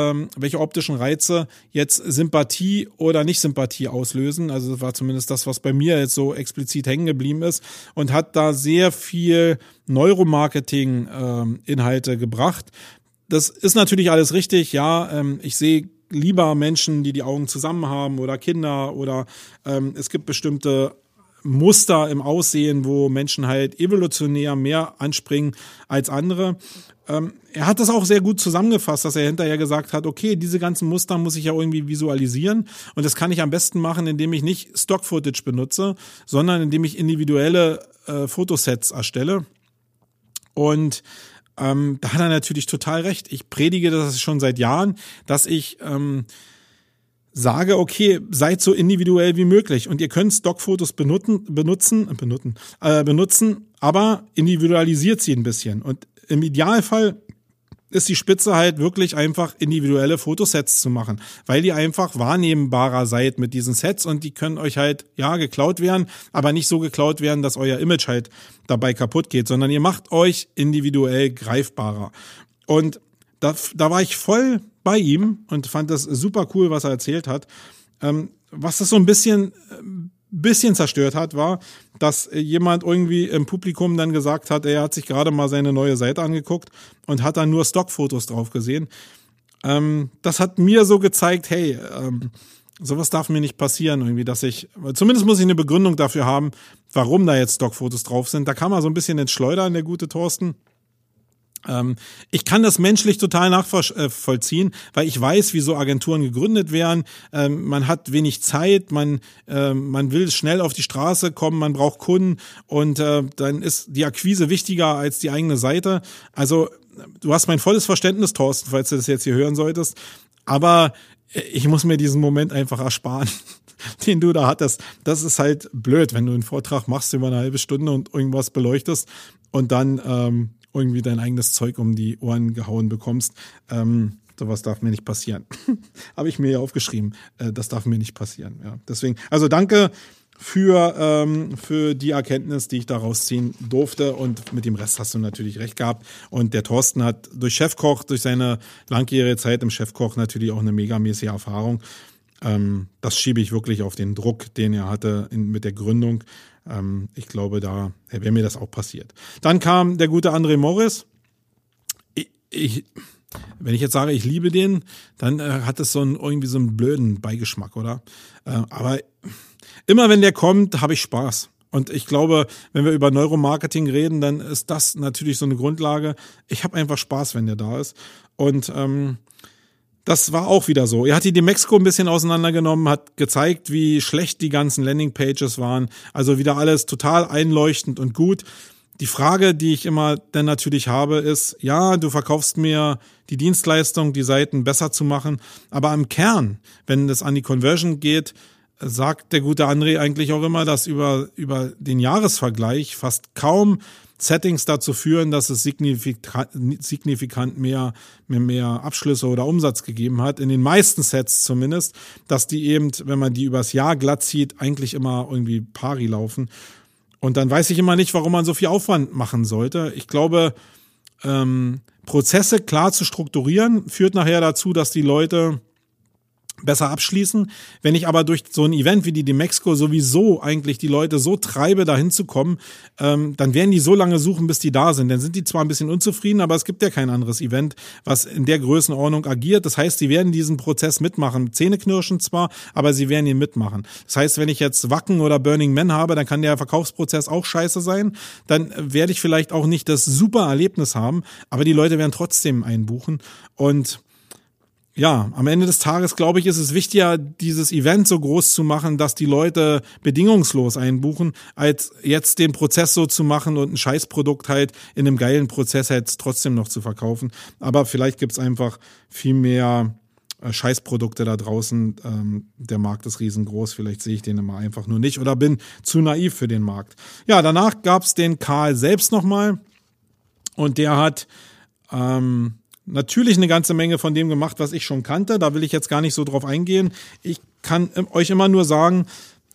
jetzt Sympathie oder nicht Sympathie auslösen. Also das war zumindest das, was bei mir jetzt so explizit hängen geblieben ist und hat da sehr viel Neuromarketing-Inhalte gebracht. Das ist natürlich alles richtig, ja. Ich sehe lieber Menschen, die Augen zusammen haben oder Kinder oder es gibt bestimmte Muster im Aussehen, wo Menschen halt evolutionär mehr anspringen als andere. Er hat das auch sehr gut zusammengefasst, dass er hinterher gesagt hat, okay, diese ganzen Muster muss ich ja irgendwie visualisieren und das kann ich am besten machen, indem ich nicht Stock-Footage benutze, sondern indem ich individuelle Fotosets erstelle. Und da hat er natürlich total recht. Ich predige das schon seit Jahren, dass ich sage, okay, seid so individuell wie möglich und ihr könnt Stockfotos benutzen, aber individualisiert sie ein bisschen. Und im Idealfall ist die Spitze halt wirklich einfach individuelle Fotosets zu machen, weil ihr einfach wahrnehmbarer seid mit diesen Sets und die können euch halt, ja, geklaut werden, aber nicht so geklaut werden, dass euer Image halt dabei kaputt geht, sondern ihr macht euch individuell greifbarer. Und da war ich voll bei ihm und fand das super cool, was er erzählt hat. Was das so ein bisschen zerstört hat, war, dass jemand irgendwie im Publikum dann gesagt hat, er hat sich gerade mal seine neue Seite angeguckt und hat dann nur Stockfotos drauf gesehen. Das hat mir so gezeigt, hey, sowas darf mir nicht passieren irgendwie, zumindest muss ich eine Begründung dafür haben, warum da jetzt Stockfotos drauf sind. Da kam er so ein bisschen ins Schleudern, der gute Thorsten. Ich kann das menschlich total nachvollziehen, weil ich weiß, wie so Agenturen gegründet werden. Man hat wenig Zeit, man will schnell auf die Straße kommen, man braucht Kunden und dann ist die Akquise wichtiger als die eigene Seite. Also du hast mein volles Verständnis, Thorsten, falls du das jetzt hier hören solltest. Aber ich muss mir diesen Moment einfach ersparen, den du da hattest. Das ist halt blöd, wenn du einen Vortrag machst über eine halbe Stunde und irgendwas beleuchtest und dann irgendwie dein eigenes Zeug um die Ohren gehauen bekommst. Sowas darf mir nicht passieren. Habe ich mir ja aufgeschrieben. Das darf mir nicht passieren. Ja. Deswegen, also danke für die Erkenntnis, die ich daraus ziehen durfte, und mit dem Rest hast du natürlich recht gehabt. Und der Thorsten hat durch Chefkoch, durch seine langjährige Zeit im Chefkoch natürlich auch eine megamäßige Erfahrung. Das schiebe ich wirklich auf den Druck, den er hatte mit der Gründung. Ich glaube, da wäre mir das auch passiert. Dann kam der gute André Morris. Wenn ich jetzt sage, ich liebe den, dann hat es irgendwie so einen blöden Beigeschmack, oder? Aber immer wenn der kommt, habe ich Spaß. Und ich glaube, wenn wir über Neuromarketing reden, dann ist das natürlich so eine Grundlage. Ich habe einfach Spaß, wenn der da ist. Und das war auch wieder so. Er hat die Demexco ein bisschen auseinandergenommen, hat gezeigt, wie schlecht die ganzen Landingpages waren. Also wieder alles total einleuchtend und gut. Die Frage, die ich immer dann natürlich habe, ist, ja, du verkaufst mir die Dienstleistung, die Seiten besser zu machen, aber im Kern, wenn es an die Conversion geht, sagt der gute André eigentlich auch immer, dass über den Jahresvergleich fast kaum Settings dazu führen, dass es signifikant mehr Abschlüsse oder Umsatz gegeben hat. In den meisten Sets zumindest, dass die eben, wenn man die übers Jahr glatt zieht, eigentlich immer irgendwie pari laufen. Und dann weiß ich immer nicht, warum man so viel Aufwand machen sollte. Ich glaube, Prozesse klar zu strukturieren, führt nachher dazu, dass die Leute besser abschließen. Wenn ich aber durch so ein Event wie die Demexco sowieso eigentlich die Leute so treibe, da hinzukommen, dann werden die so lange suchen, bis die da sind. Dann sind die zwar ein bisschen unzufrieden, aber es gibt ja kein anderes Event, was in der Größenordnung agiert. Das heißt, sie werden diesen Prozess mitmachen. Zähneknirschen zwar, aber sie werden ihn mitmachen. Das heißt, wenn ich jetzt Wacken oder Burning Man habe, dann kann der Verkaufsprozess auch scheiße sein. Dann werde ich vielleicht auch nicht das super Erlebnis haben, aber die Leute werden trotzdem einbuchen. Und ja, am Ende des Tages, glaube ich, ist es wichtiger, dieses Event so groß zu machen, dass die Leute bedingungslos einbuchen, als jetzt den Prozess so zu machen und ein Scheißprodukt halt in einem geilen Prozess halt trotzdem noch zu verkaufen. Aber vielleicht gibt's einfach viel mehr Scheißprodukte da draußen. Der Markt ist riesengroß, vielleicht sehe ich den immer einfach nur nicht oder bin zu naiv für den Markt. Ja, danach gab's den Karl selbst nochmal und der hat natürlich eine ganze Menge von dem gemacht, was ich schon kannte. Da will ich jetzt gar nicht so drauf eingehen. Ich kann euch immer nur sagen,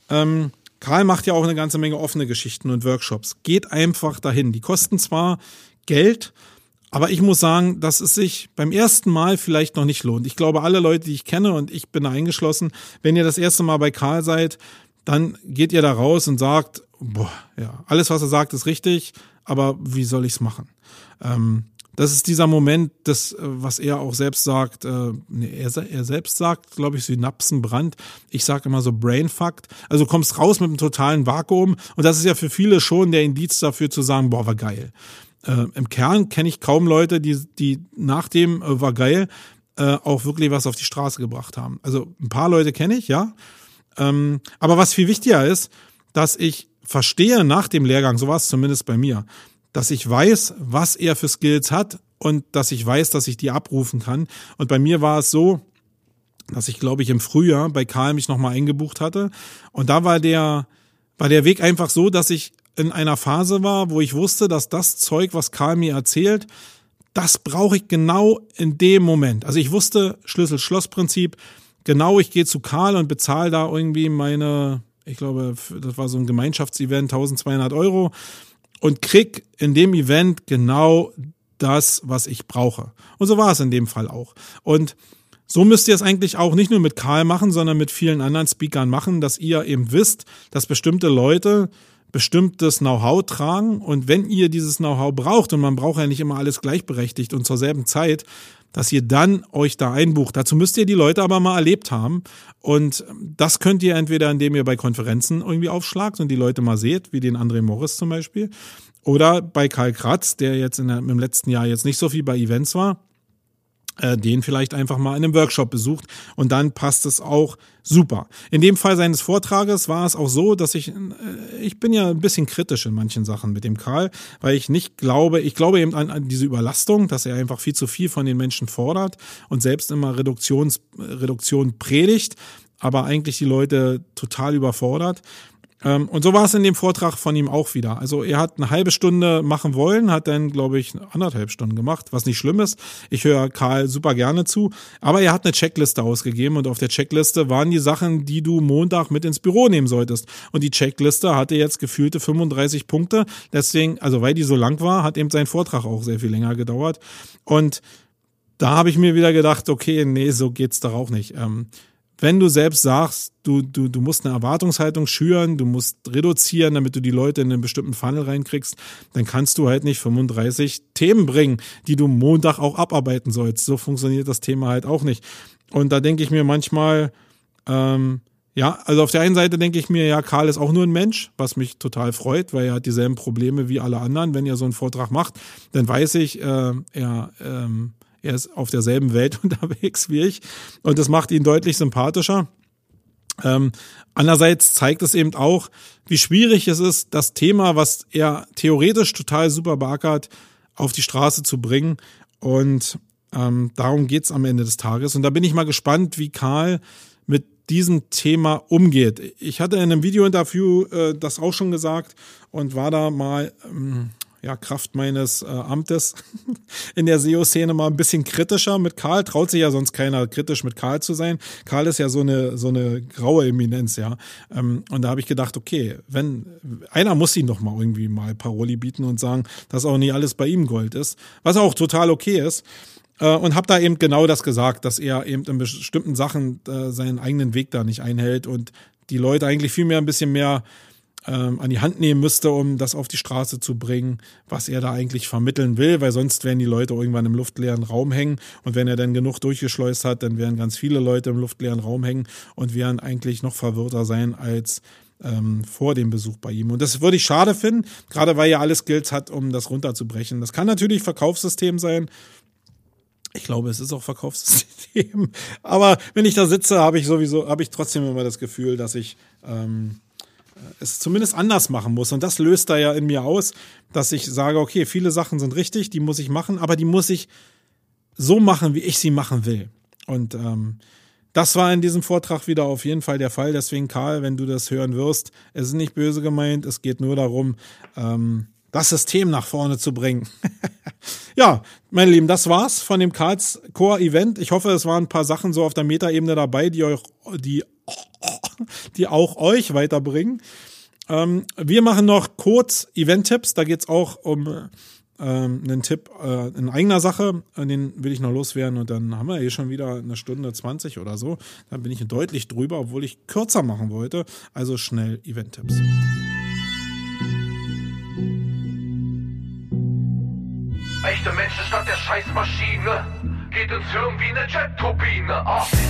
Karl macht ja auch eine ganze Menge offene Geschichten und Workshops. Geht einfach dahin. Die kosten zwar Geld, aber ich muss sagen, dass es sich beim ersten Mal vielleicht noch nicht lohnt. Ich glaube, alle Leute, die ich kenne, und ich bin da eingeschlossen, wenn ihr das erste Mal bei Karl seid, dann geht ihr da raus und sagt, boah, ja, alles, was er sagt, ist richtig, aber wie soll ich's machen? Das ist dieser Moment, das, was er auch selbst sagt, er selbst sagt, glaube ich, Synapsenbrand. Ich sage immer so Brainfucked. Also kommst raus mit einem totalen Vakuum und das ist ja für viele schon der Indiz dafür zu sagen, boah, war geil. Im Kern kenne ich kaum Leute, die nach dem war geil auch wirklich was auf die Straße gebracht haben. Also ein paar Leute kenne ich, ja. Aber was viel wichtiger ist, dass ich verstehe nach dem Lehrgang, so war es zumindest bei mir, dass ich weiß, was er für Skills hat und dass ich weiß, dass ich die abrufen kann. Und bei mir war es so, dass ich, glaube ich, im Frühjahr bei Karl mich nochmal eingebucht hatte. Und da war der Weg einfach so, dass ich in einer Phase war, wo ich wusste, dass das Zeug, was Karl mir erzählt, das brauche ich genau in dem Moment. Also ich wusste, Schlüssel-Schloss-Prinzip, genau, ich gehe zu Karl und bezahle da irgendwie ich glaube, das war so ein Gemeinschaftsevent, 1.200 € und krieg in dem Event genau das, was ich brauche. Und so war es in dem Fall auch. Und so müsst ihr es eigentlich auch nicht nur mit Karl machen, sondern mit vielen anderen Speakern machen, dass ihr eben wisst, dass bestimmte Leute bestimmtes Know-how tragen und wenn ihr dieses Know-how braucht, und man braucht ja nicht immer alles gleichberechtigt und zur selben Zeit, dass ihr dann euch da einbucht. Dazu müsst ihr die Leute aber mal erlebt haben und das könnt ihr entweder, indem ihr bei Konferenzen irgendwie aufschlagt und die Leute mal seht, wie den André Morris zum Beispiel, oder bei Karl Kratz, der jetzt im letzten Jahr jetzt nicht so viel bei Events war, den vielleicht einfach mal in einem Workshop besucht und dann passt es auch super. In dem Fall seines Vortrages war es auch so, dass ich bin ja ein bisschen kritisch in manchen Sachen mit dem Karl, weil ich glaube eben an diese Überlastung, dass er einfach viel zu viel von den Menschen fordert und selbst immer Reduktion predigt, aber eigentlich die Leute total überfordert. Und so war es in dem Vortrag von ihm auch wieder. Also er hat eine halbe Stunde machen wollen, hat dann, glaube ich, 1,5 Stunden gemacht, was nicht schlimm ist. Ich höre Karl super gerne zu. Aber er hat eine Checkliste ausgegeben und auf der Checkliste waren die Sachen, die du Montag mit ins Büro nehmen solltest. Und die Checkliste hatte jetzt gefühlte 35 Punkte. Deswegen, also weil die so lang war, hat eben sein Vortrag auch sehr viel länger gedauert. Und da habe ich mir wieder gedacht, okay, nee, so geht's doch auch nicht. Wenn du selbst sagst, du musst eine Erwartungshaltung schüren, du musst reduzieren, damit du die Leute in einen bestimmten Funnel reinkriegst, dann kannst du halt nicht 35 Themen bringen, die du Montag auch abarbeiten sollst. So funktioniert das Thema halt auch nicht. Und da denke ich mir manchmal, also auf der einen Seite denke ich mir, ja, Karl ist auch nur ein Mensch, was mich total freut, weil er hat dieselben Probleme wie alle anderen. Wenn er so einen Vortrag macht, dann weiß ich, er ist auf derselben Welt unterwegs wie ich und das macht ihn deutlich sympathischer. Andererseits zeigt es eben auch, wie schwierig es ist, das Thema, was er theoretisch total super beackert, auf die Straße zu bringen. Und darum geht's am Ende des Tages. Und da bin ich mal gespannt, wie Karl mit diesem Thema umgeht. Ich hatte in einem Video-Interview das auch schon gesagt und war da mal Kraft meines Amtes in der SEO-Szene mal ein bisschen kritischer mit Karl. Traut sich ja sonst keiner, kritisch mit Karl zu sein. Karl ist ja so eine graue Eminenz, ja. Und da habe ich gedacht, okay, wenn einer muss ihn doch mal irgendwie mal Paroli bieten und sagen, dass auch nicht alles bei ihm Gold ist, was auch total okay ist. Und habe da eben genau das gesagt, dass er eben in bestimmten Sachen seinen eigenen Weg da nicht einhält und die Leute eigentlich viel mehr ein bisschen mehr an die Hand nehmen müsste, um das auf die Straße zu bringen, was er da eigentlich vermitteln will, weil sonst werden die Leute irgendwann im luftleeren Raum hängen und wenn er dann genug durchgeschleust hat, dann werden ganz viele Leute im luftleeren Raum hängen und werden eigentlich noch verwirrter sein als vor dem Besuch bei ihm. Und das würde ich schade finden, gerade weil er alle Skills hat, um das runterzubrechen. Das kann natürlich Verkaufssystem sein. Ich glaube, es ist auch Verkaufssystem. Aber wenn ich da sitze, habe ich trotzdem immer das Gefühl, dass ich es zumindest anders machen muss. Und das löst da ja in mir aus, dass ich sage, okay, viele Sachen sind richtig, die muss ich machen, aber die muss ich so machen, wie ich sie machen will. Und das war in diesem Vortrag wieder auf jeden Fall der Fall. Deswegen, Karl, wenn du das hören wirst, es ist nicht böse gemeint, es geht nur darum, das System nach vorne zu bringen. Ja, meine Lieben, das war's von dem Karls Core Event. Ich hoffe, es waren ein paar Sachen so auf der Metaebene dabei, die auch euch weiterbringen. Wir machen noch kurz Event-Tipps. Da geht's auch um einen Tipp in eigener Sache. Den will ich noch loswerden und dann haben wir hier schon wieder 1:20 oder so. Da bin ich deutlich drüber, obwohl ich kürzer machen wollte. Also schnell Event-Tipps. Echte Menschen statt der Scheißmaschine. Geht ins Hirn wie eine Jet-Turbine.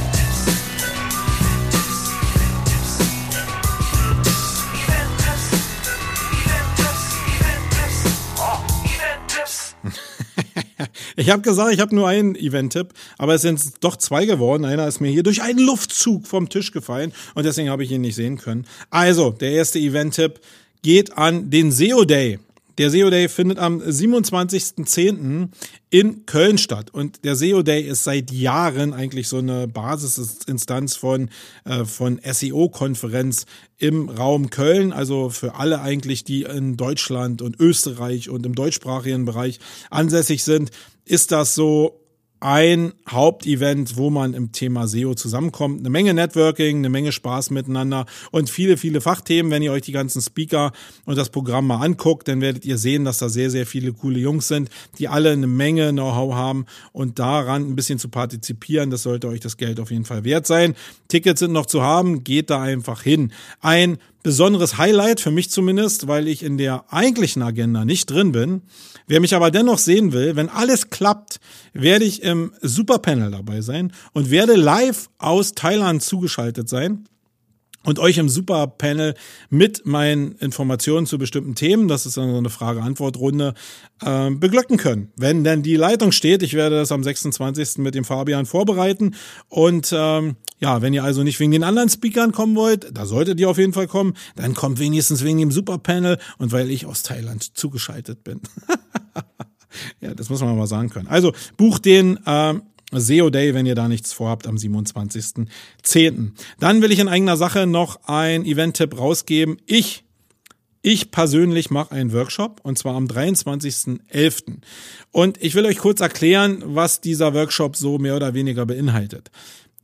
Ich habe gesagt, ich habe nur einen Event-Tipp, aber es sind doch 2 geworden. Einer ist mir hier durch einen Luftzug vom Tisch gefallen und deswegen habe ich ihn nicht sehen können. Also, der erste Event-Tipp geht an den SEO Day. Der SEO Day findet am 27.10. in Köln statt. Und der SEO Day ist seit Jahren eigentlich so eine Basisinstanz von SEO-Konferenz im Raum Köln. Also für alle eigentlich, die in Deutschland und Österreich und im deutschsprachigen Bereich ansässig sind, ist das so ein Hauptevent, wo man im Thema SEO zusammenkommt. Eine Menge Networking, eine Menge Spaß miteinander und viele, viele Fachthemen. Wenn ihr euch die ganzen Speaker und das Programm mal anguckt, dann werdet ihr sehen, dass da sehr, sehr viele coole Jungs sind, die alle eine Menge Know-how haben und daran ein bisschen zu partizipieren, das sollte euch das Geld auf jeden Fall wert sein. Tickets sind noch zu haben, geht da einfach hin. Ein besonderes Highlight, für mich zumindest, weil ich in der eigentlichen Agenda nicht drin bin. Wer mich aber dennoch sehen will, wenn alles klappt, werde ich im Superpanel dabei sein und werde live aus Thailand zugeschaltet sein. und euch im Superpanel mit meinen Informationen zu bestimmten Themen, das ist dann so eine Frage-Antwort-Runde, beglücken können. Wenn denn die Leitung steht, ich werde das am 26. mit dem Fabian vorbereiten und wenn ihr also nicht wegen den anderen Speakern kommen wollt, da solltet ihr auf jeden Fall kommen, dann kommt wenigstens wegen dem Superpanel und weil ich aus Thailand zugeschaltet bin. Ja, das muss man mal sagen können. Also bucht den SEO Day, wenn ihr da nichts vorhabt, am 27.10. Dann will ich in eigener Sache noch ein Event-Tipp rausgeben. Ich persönlich mache einen Workshop und zwar am 23.11. Und ich will euch kurz erklären, was dieser Workshop so mehr oder weniger beinhaltet.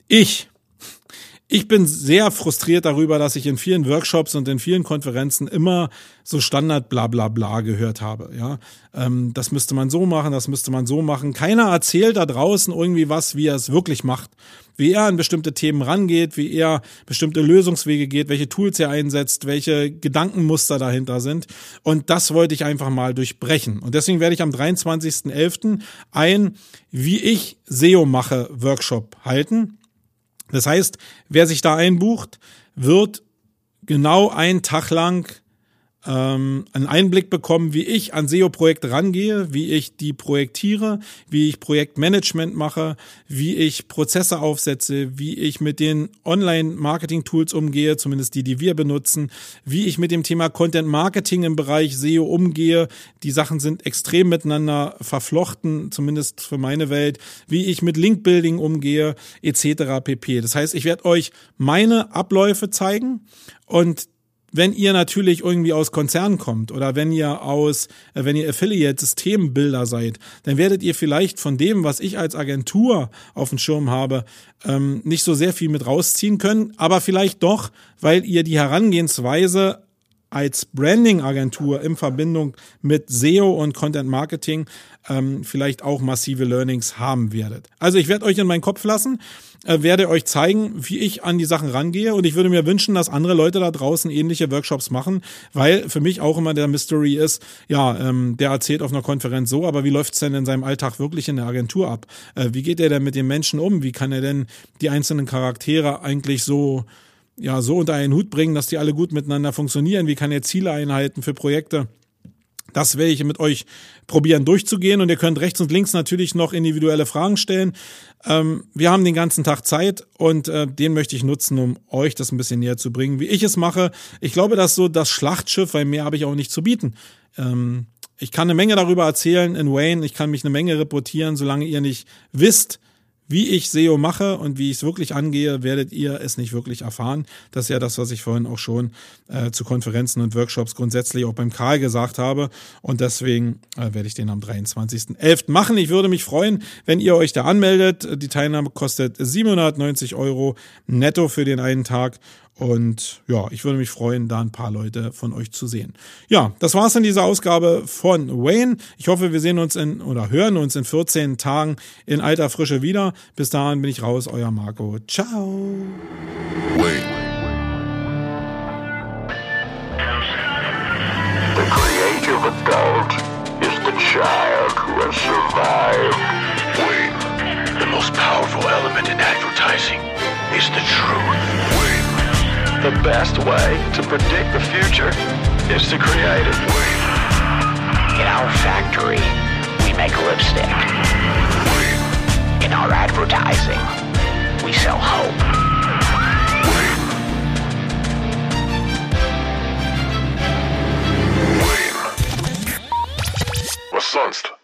Ich bin sehr frustriert darüber, dass ich in vielen Workshops und in vielen Konferenzen immer so Standard bla bla bla gehört habe. Ja, das müsste man so machen, das müsste man so machen. Keiner erzählt da draußen irgendwie was, wie er es wirklich macht. Wie er an bestimmte Themen rangeht, wie er bestimmte Lösungswege geht, welche Tools er einsetzt, welche Gedankenmuster dahinter sind. Und das wollte ich einfach mal durchbrechen. Und deswegen werde ich am 23.11. ein Wie ich SEO mache Workshop halten. Das heißt, wer sich da einbucht, wird genau einen Tag lang einen Einblick bekommen, wie ich an SEO-Projekte rangehe, wie ich die projektiere, wie ich Projektmanagement mache, wie ich Prozesse aufsetze, wie ich mit den Online-Marketing-Tools umgehe, zumindest die wir benutzen, wie ich mit dem Thema Content-Marketing im Bereich SEO umgehe. Die Sachen sind extrem miteinander verflochten, zumindest für meine Welt, wie ich mit Link-Building umgehe, etc. pp. Das heißt, ich werde euch meine Abläufe zeigen und wenn ihr natürlich irgendwie aus Konzernen kommt oder wenn ihr Affiliate-Systembuilder seid, dann werdet ihr vielleicht von dem, was ich als Agentur auf dem Schirm habe, nicht so sehr viel mit rausziehen können, aber vielleicht doch, weil ihr die Herangehensweise als Branding-Agentur in Verbindung mit SEO und Content Marketing vielleicht auch massive Learnings haben werdet. Also ich werde euch in meinen Kopf lassen, werde euch zeigen, wie ich an die Sachen rangehe und ich würde mir wünschen, dass andere Leute da draußen ähnliche Workshops machen, weil für mich auch immer der Mystery ist, der erzählt auf einer Konferenz so, aber wie läuft's denn in seinem Alltag wirklich in der Agentur ab? Wie geht er denn mit den Menschen um? Wie kann er denn die einzelnen Charaktere eigentlich so unter einen Hut bringen, dass die alle gut miteinander funktionieren? Wie kann er Ziele einhalten für Projekte? Das werde ich mit euch probieren durchzugehen und ihr könnt rechts und links natürlich noch individuelle Fragen stellen. Wir haben den ganzen Tag Zeit und den möchte ich nutzen, um euch das ein bisschen näher zu bringen, wie ich es mache. Ich glaube, das ist so das Schlachtschiff, weil mehr habe ich auch nicht zu bieten. Ich kann eine Menge darüber erzählen in Wayne, ich kann mich eine Menge reportieren, solange ihr nicht wisst, wie ich SEO mache und wie ich es wirklich angehe, werdet ihr es nicht wirklich erfahren. Das ist ja das, was ich vorhin auch schon zu Konferenzen und Workshops grundsätzlich auch beim Karl gesagt habe. Und deswegen werde ich den am 23.11. machen. Ich würde mich freuen, wenn ihr euch da anmeldet. Die Teilnahme kostet 790 € netto für den einen Tag. Und ja, ich würde mich freuen, da ein paar Leute von euch zu sehen. Ja, das war's in dieser Ausgabe von Wayne. Ich hoffe, wir sehen uns hören uns in 14 Tagen in alter Frische wieder. Bis dahin bin ich raus, euer Marco. Ciao. Wayne. The creative adult is the child who has survived. Wayne. The most powerful element in advertising is the truth. Wayne. The best way to predict the future is to create it. In our factory, we make lipstick. In our advertising, we sell hope. Was sonst?